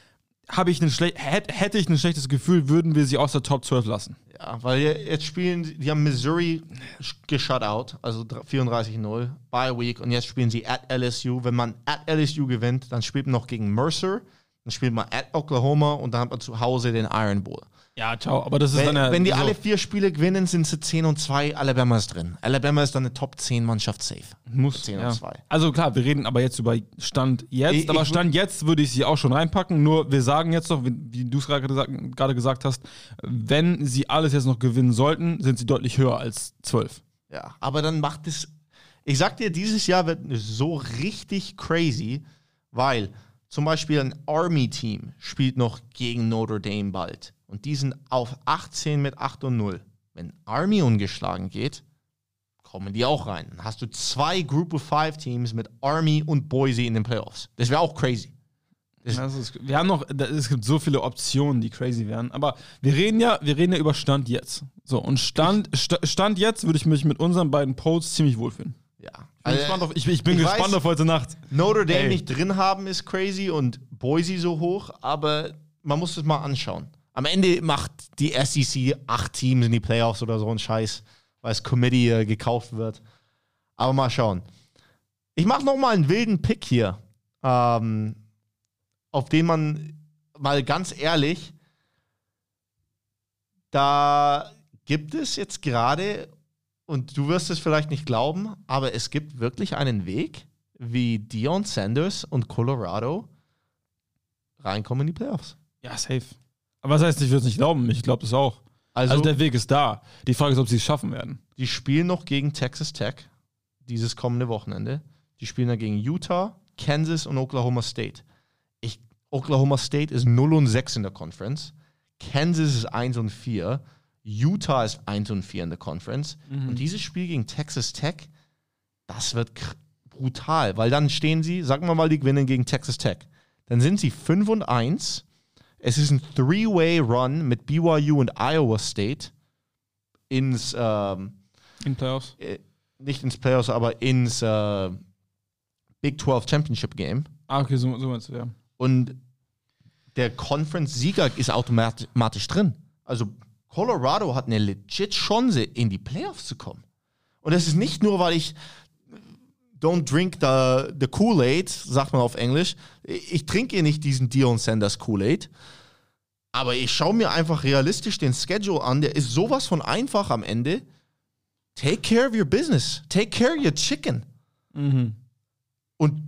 hätte ich ein schlechtes Gefühl, würden wir sie aus der Top 12 lassen. Ja, weil jetzt die haben Missouri geshut out, also 34-0, Bye Week, und jetzt spielen sie at LSU. Wenn man at LSU gewinnt, dann spielt man noch gegen Mercer, dann spielt man at Oklahoma und dann hat man zu Hause den Iron Bowl. Ja, ciao, aber das ist wenn die alle 4 Spiele gewinnen, sind sie 10-2, Alabama ist drin. Alabama ist dann eine Top 10 Mannschaft safe. Muss 10-2. Also klar, wir reden aber jetzt über Stand jetzt, aber Stand jetzt würde ich sie auch schon reinpacken, nur wir sagen jetzt noch, wie du es gerade gesagt hast, wenn sie alles jetzt noch gewinnen sollten, sind sie deutlich höher als 12. Ja, aber dann macht es, ich sag dir, dieses Jahr wird so richtig crazy, weil zum Beispiel ein Army-Team spielt noch gegen Notre Dame bald. Und die sind auf 18 mit 8-0. Wenn Army ungeschlagen geht, kommen die auch rein. Dann hast du 2 Group of 5 Teams mit Army und Boise in den Playoffs. Das wäre auch crazy. Es gibt so viele Optionen, die crazy wären. Aber wir reden ja über Stand jetzt. So, und Stand jetzt würde ich mich mit unseren beiden Polls ziemlich wohlfühlen. Ja. Ich bin gespannt auf heute Nacht. Notre Dame nicht drin haben ist crazy und Boise so hoch, aber man muss es mal anschauen. Am Ende macht die SEC 8 Teams in die Playoffs oder so ein Scheiß, weil das Committee gekauft wird. Aber mal schauen. Ich mache noch mal einen wilden Pick hier, auf den man mal ganz ehrlich, da gibt es jetzt gerade, und du wirst es vielleicht nicht glauben, aber es gibt wirklich einen Weg, wie Deion Sanders und Colorado reinkommen in die Playoffs. Ja, safe. Aber was heißt, ich würde es nicht glauben? Ich glaube das auch. Also der Weg ist da. Die Frage ist, ob sie es schaffen werden. Die spielen noch gegen Texas Tech dieses kommende Wochenende. Die spielen dann gegen Utah, Kansas und Oklahoma State. Oklahoma State ist 0-6 in der Conference. Kansas ist 1-4. Utah ist 1-4 in der Conference. Mhm. Und dieses Spiel gegen Texas Tech, das wird brutal. Weil dann stehen sie, sagen wir mal, die gewinnen gegen Texas Tech. Dann sind sie 5-1. Es ist ein 3-Way-Run mit BYU und Iowa State in Playoffs? Nicht ins Playoffs, aber ins Big 12 Championship Game. Okay, so meinst du, ja. Und der Conference-Sieger ist automatisch drin. Also Colorado hat eine legit Chance, in die Playoffs zu kommen. Und das ist nicht nur, weil ich don't drink the Kool-Aid, sagt man auf Englisch. Ich trinke nicht diesen Deion Sanders Kool-Aid. Aber ich schaue mir einfach realistisch den Schedule an. Der ist sowas von einfach am Ende. Take care of your business. Take care of your chicken. Mhm. Und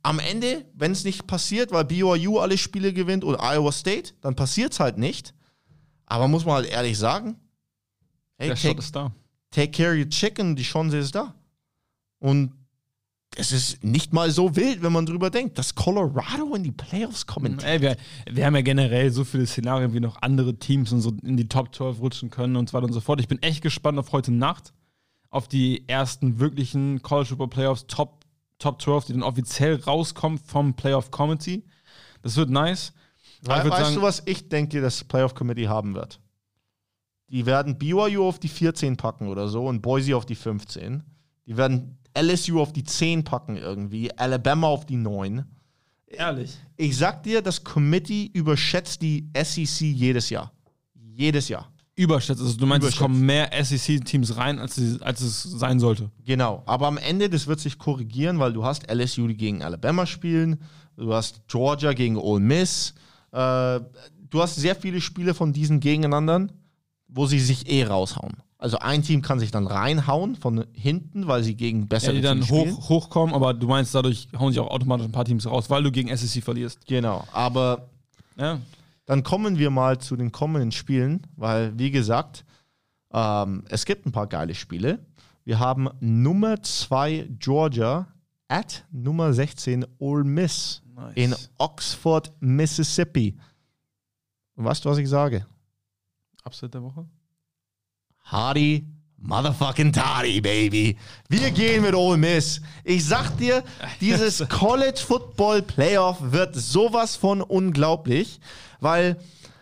am Ende, wenn es nicht passiert, weil BYU alle Spiele gewinnt oder Iowa State, dann passiert es halt nicht. Aber muss man halt ehrlich sagen, hey, Der Shot ist da. take care of your chicken, die Chance ist da. Und es ist nicht mal so wild, wenn man drüber denkt, dass Colorado in die Playoffs kommen. Ey, wir haben ja generell so viele Szenarien, wie noch andere Teams und so in die Top 12 rutschen können und so weiter und so fort. Ich bin echt gespannt auf heute Nacht, auf die ersten wirklichen College Football Playoffs Top 12, die dann offiziell rauskommen vom Playoff Committee. Das wird nice. Weißt du, was ich denke, das Playoff Committee haben wird? Die werden BYU auf die 14 packen oder so und Boise auf die 15. Die werden LSU auf die 10 packen irgendwie, Alabama auf die 9. Ehrlich. Ich sag dir, das Committee überschätzt die SEC jedes Jahr. Jedes Jahr. Überschätzt. Also du meinst, es Überschätzt. kommen mehr SEC-Teams rein, als es sein sollte. Genau. Aber am Ende, das wird sich korrigieren, weil du hast LSU, die gegen Alabama spielen, du hast Georgia gegen Ole Miss, du hast sehr viele Spiele von diesen gegeneinander, wo sie sich raushauen. Also ein Team kann sich dann reinhauen von hinten, weil sie gegen bessere Die dann Teams spielen. hochkommen, aber du meinst, dadurch hauen sich auch automatisch ein paar Teams raus, weil du gegen SEC verlierst. Genau, aber Ja. dann kommen wir mal zu den kommenden Spielen, weil, wie gesagt, es gibt ein paar geile Spiele. Wir haben Nummer 2 Georgia at Nummer 16 Ole Miss Nice. in Oxford, Mississippi. Und weißt du, was ich sage? Upset der Woche? Hardy, motherfucking Toddy, baby. Wir gehen mit Ole Miss. Ich sag dir, dieses College Football Playoff wird sowas von unglaublich, weil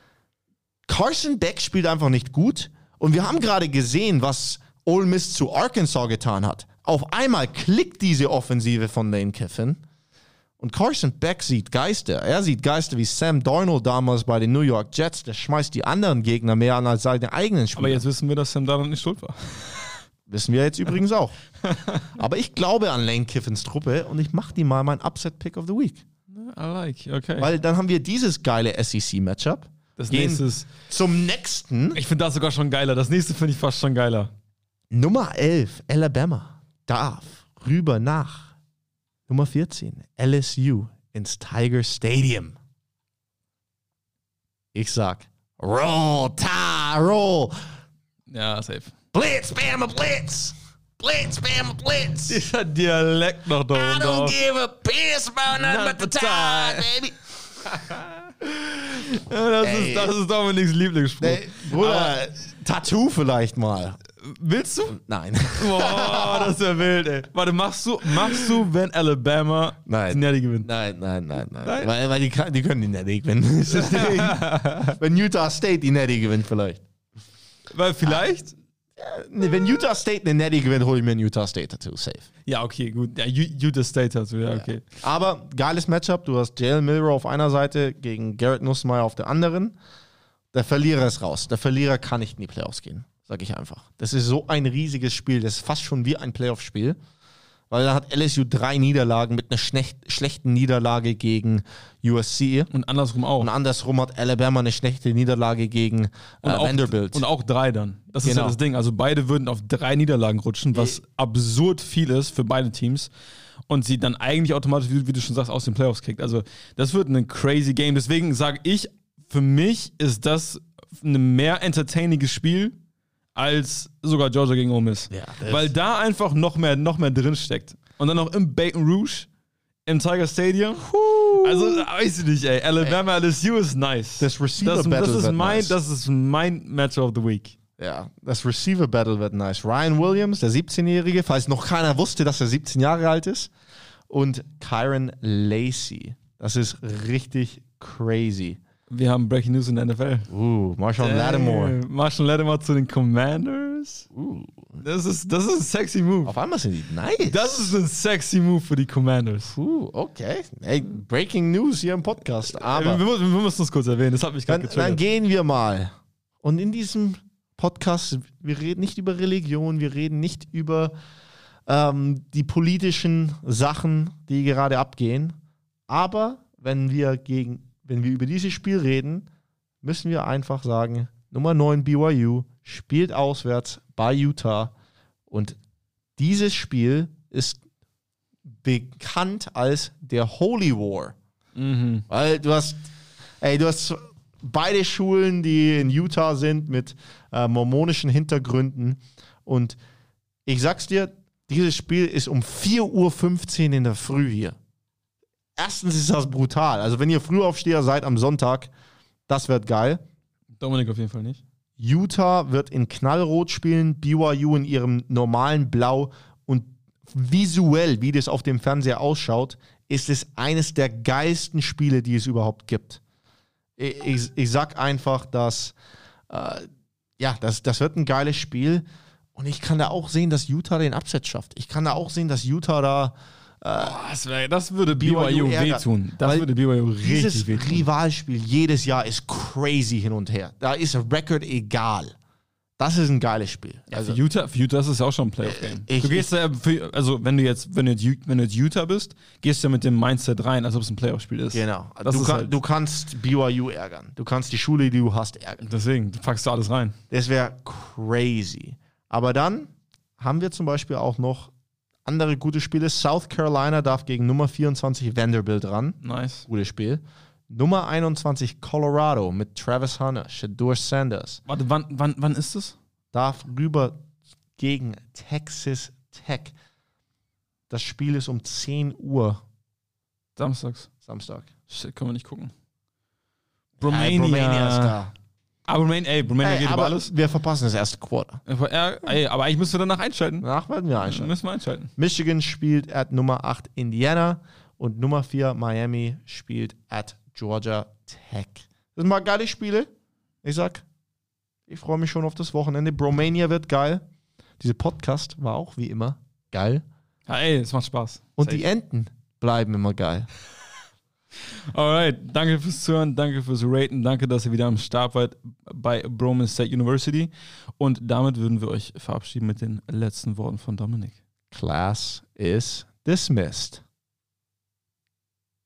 Carson Beck spielt einfach nicht gut. Und wir haben gerade gesehen, was Ole Miss zu Arkansas getan hat. Auf einmal klickt diese Offensive von Lane Kiffin. Und Carson Beck sieht Geister. Er sieht Geister wie Sam Darnold damals bei den New York Jets. Der schmeißt die anderen Gegner mehr an als seine eigenen Spieler. Aber jetzt wissen wir, dass Sam Darnold nicht schuld war. Wissen wir jetzt übrigens auch. Aber ich glaube an Lane Kiffins Truppe und ich mache die mal mein Upset-Pick of the Week. I like, okay. Weil dann haben wir dieses geile SEC-Matchup. Das Gehen nächste ist, zum nächsten. ich finde das sogar schon geiler. Das nächste finde ich fast schon geiler. Nummer 11, Alabama, darf rüber nach Nummer 14, LSU, ins Tiger Stadium. Ich sag, roll, roll. Ja, safe. Blitz, Bama, Blitz. Blitz, Bama, Blitz. Dieser Dialekt noch da I oben don't drauf. give a piss about nothing but the time, baby. Das ist Dominiks Lieblingsspruch. Nee, Bruder, Tattoo vielleicht mal. Willst du? Nein. Boah, das wäre wild, ey. Warte, machst du, wenn Alabama Nein. die Natty gewinnt? Nein. Weil die können die Natty gewinnen. Das ist das Ding. Wenn Utah State die Natty gewinnt, vielleicht. Weil vielleicht? Nee, wenn Utah State eine Natty gewinnt, hole ich mir ein Utah State Tattoo. Safe. Ja, okay, gut. Ja, Utah State hast du, ja, okay. Aber geiles Matchup. Du hast Jalen Milroe auf einer Seite gegen Garrett Nussmeier auf der anderen. Der Verlierer ist raus. Der Verlierer kann nicht in die Playoffs gehen. Sag ich einfach. Das ist so ein riesiges Spiel. Das ist fast schon wie ein Playoff-Spiel. Weil da hat LSU 3 Niederlagen mit einer schlechten Niederlage gegen USC. Und andersrum auch. Und andersrum hat Alabama eine schlechte Niederlage gegen Vanderbilt. Und auch 3 dann. Das ist Genau. ja das Ding. Also beide würden auf 3 Niederlagen rutschen, was absurd viel ist für beide Teams. Und sie dann eigentlich automatisch, wie du schon sagst, aus den Playoffs kickt. Also das wird ein crazy Game. Deswegen sage ich, für mich ist das ein mehr entertaininges Spiel als sogar Georgia gegen Ole Miss. Ja, weil da einfach noch mehr drin steckt. Und dann noch im Baton Rouge, im Tiger Stadium. Also, weiß ich nicht, ey. Alabama, LSU ist nice. Das Receiver-Battle wird nice. Das ist mein Match of the Week. Ja, das Receiver-Battle wird nice. Ryan Williams, der 17-Jährige, falls noch keiner wusste, dass er 17 Jahre alt ist. Und Kyron Lacey. Das ist richtig crazy. Wir haben Breaking News in der NFL. Marshall Lattimore. Marshall Lattimore zu den Commanders. Das ist ein sexy Move. Auf einmal sind die nice. Das ist ein sexy Move für die Commanders. Okay. Hey, Breaking News hier im Podcast. Aber Wir müssen es kurz erwähnen, das hat mich gerade dann getriggert. gehen wir mal. Und in diesem Podcast, wir reden nicht über Religion, wir reden nicht über die politischen Sachen, die gerade abgehen. Aber wenn wir über dieses Spiel reden, müssen wir einfach sagen, Nummer 9 BYU spielt auswärts bei Utah und dieses Spiel ist bekannt als der Holy War. Mhm. Weil du hast beide Schulen, die in Utah sind, mit mormonischen Hintergründen. Und ich sag's dir, dieses Spiel ist um 4:15 Uhr in der Früh hier. Erstens ist das brutal. Also wenn ihr Frühaufsteher seid am Sonntag, das wird geil. Dominik auf jeden Fall nicht. Utah wird in Knallrot spielen, BYU in ihrem normalen Blau. Und visuell, wie das auf dem Fernseher ausschaut, ist es eines der geilsten Spiele, die es überhaupt gibt. Ich sag einfach, dass das wird ein geiles Spiel. Und ich kann da auch sehen, dass Utah den Upset schafft. Ich kann da auch sehen, dass Utah da Das würde BYU wehtun. Das würde BYU richtig wehtun. Dieses Rivalspiel jedes Jahr ist crazy hin und her. Da ist Record egal. Das ist ein geiles Spiel. Also, für Utah ist es auch schon ein Playoff-Game. Du gehst wenn du jetzt Utah bist, gehst du ja mit dem Mindset rein, als ob es ein Playoff-Spiel ist. Genau. Du Du kannst BYU ärgern. Du kannst die Schule, die du hast, ärgern. Deswegen, du packst du alles rein. Das wäre crazy. Aber dann haben wir zum Beispiel auch noch andere gute Spiele. South Carolina darf gegen Nummer 24 Vanderbilt ran. Nice. Gutes Spiel. Nummer 21 Colorado mit Travis Hunter, Shedeur Sanders. Warte, wann ist das? Darf rüber gegen Texas Tech. Das Spiel ist um 10 Uhr. Samstag. Shit, können wir nicht gucken. Romania ist da. Romania geht über alles. Wir verpassen das erste Quarter. Aber eigentlich müssen wir danach einschalten. Danach werden wir einschalten. Müssen wir einschalten. Michigan spielt at Nummer 8 Indiana und Nummer 4 Miami spielt at Georgia Tech. Das sind mal geile Spiele. Ich freue mich schon auf das Wochenende. Bromania wird geil. Dieser Podcast war auch wie immer geil. Ja, es macht Spaß. Und die Enten bleiben immer geil. Alright, danke fürs Zuhören, danke fürs Raten, danke, dass ihr wieder am Start wart bei Broman State University. Und damit würden wir euch verabschieden mit den letzten Worten von Dominik. Class is dismissed.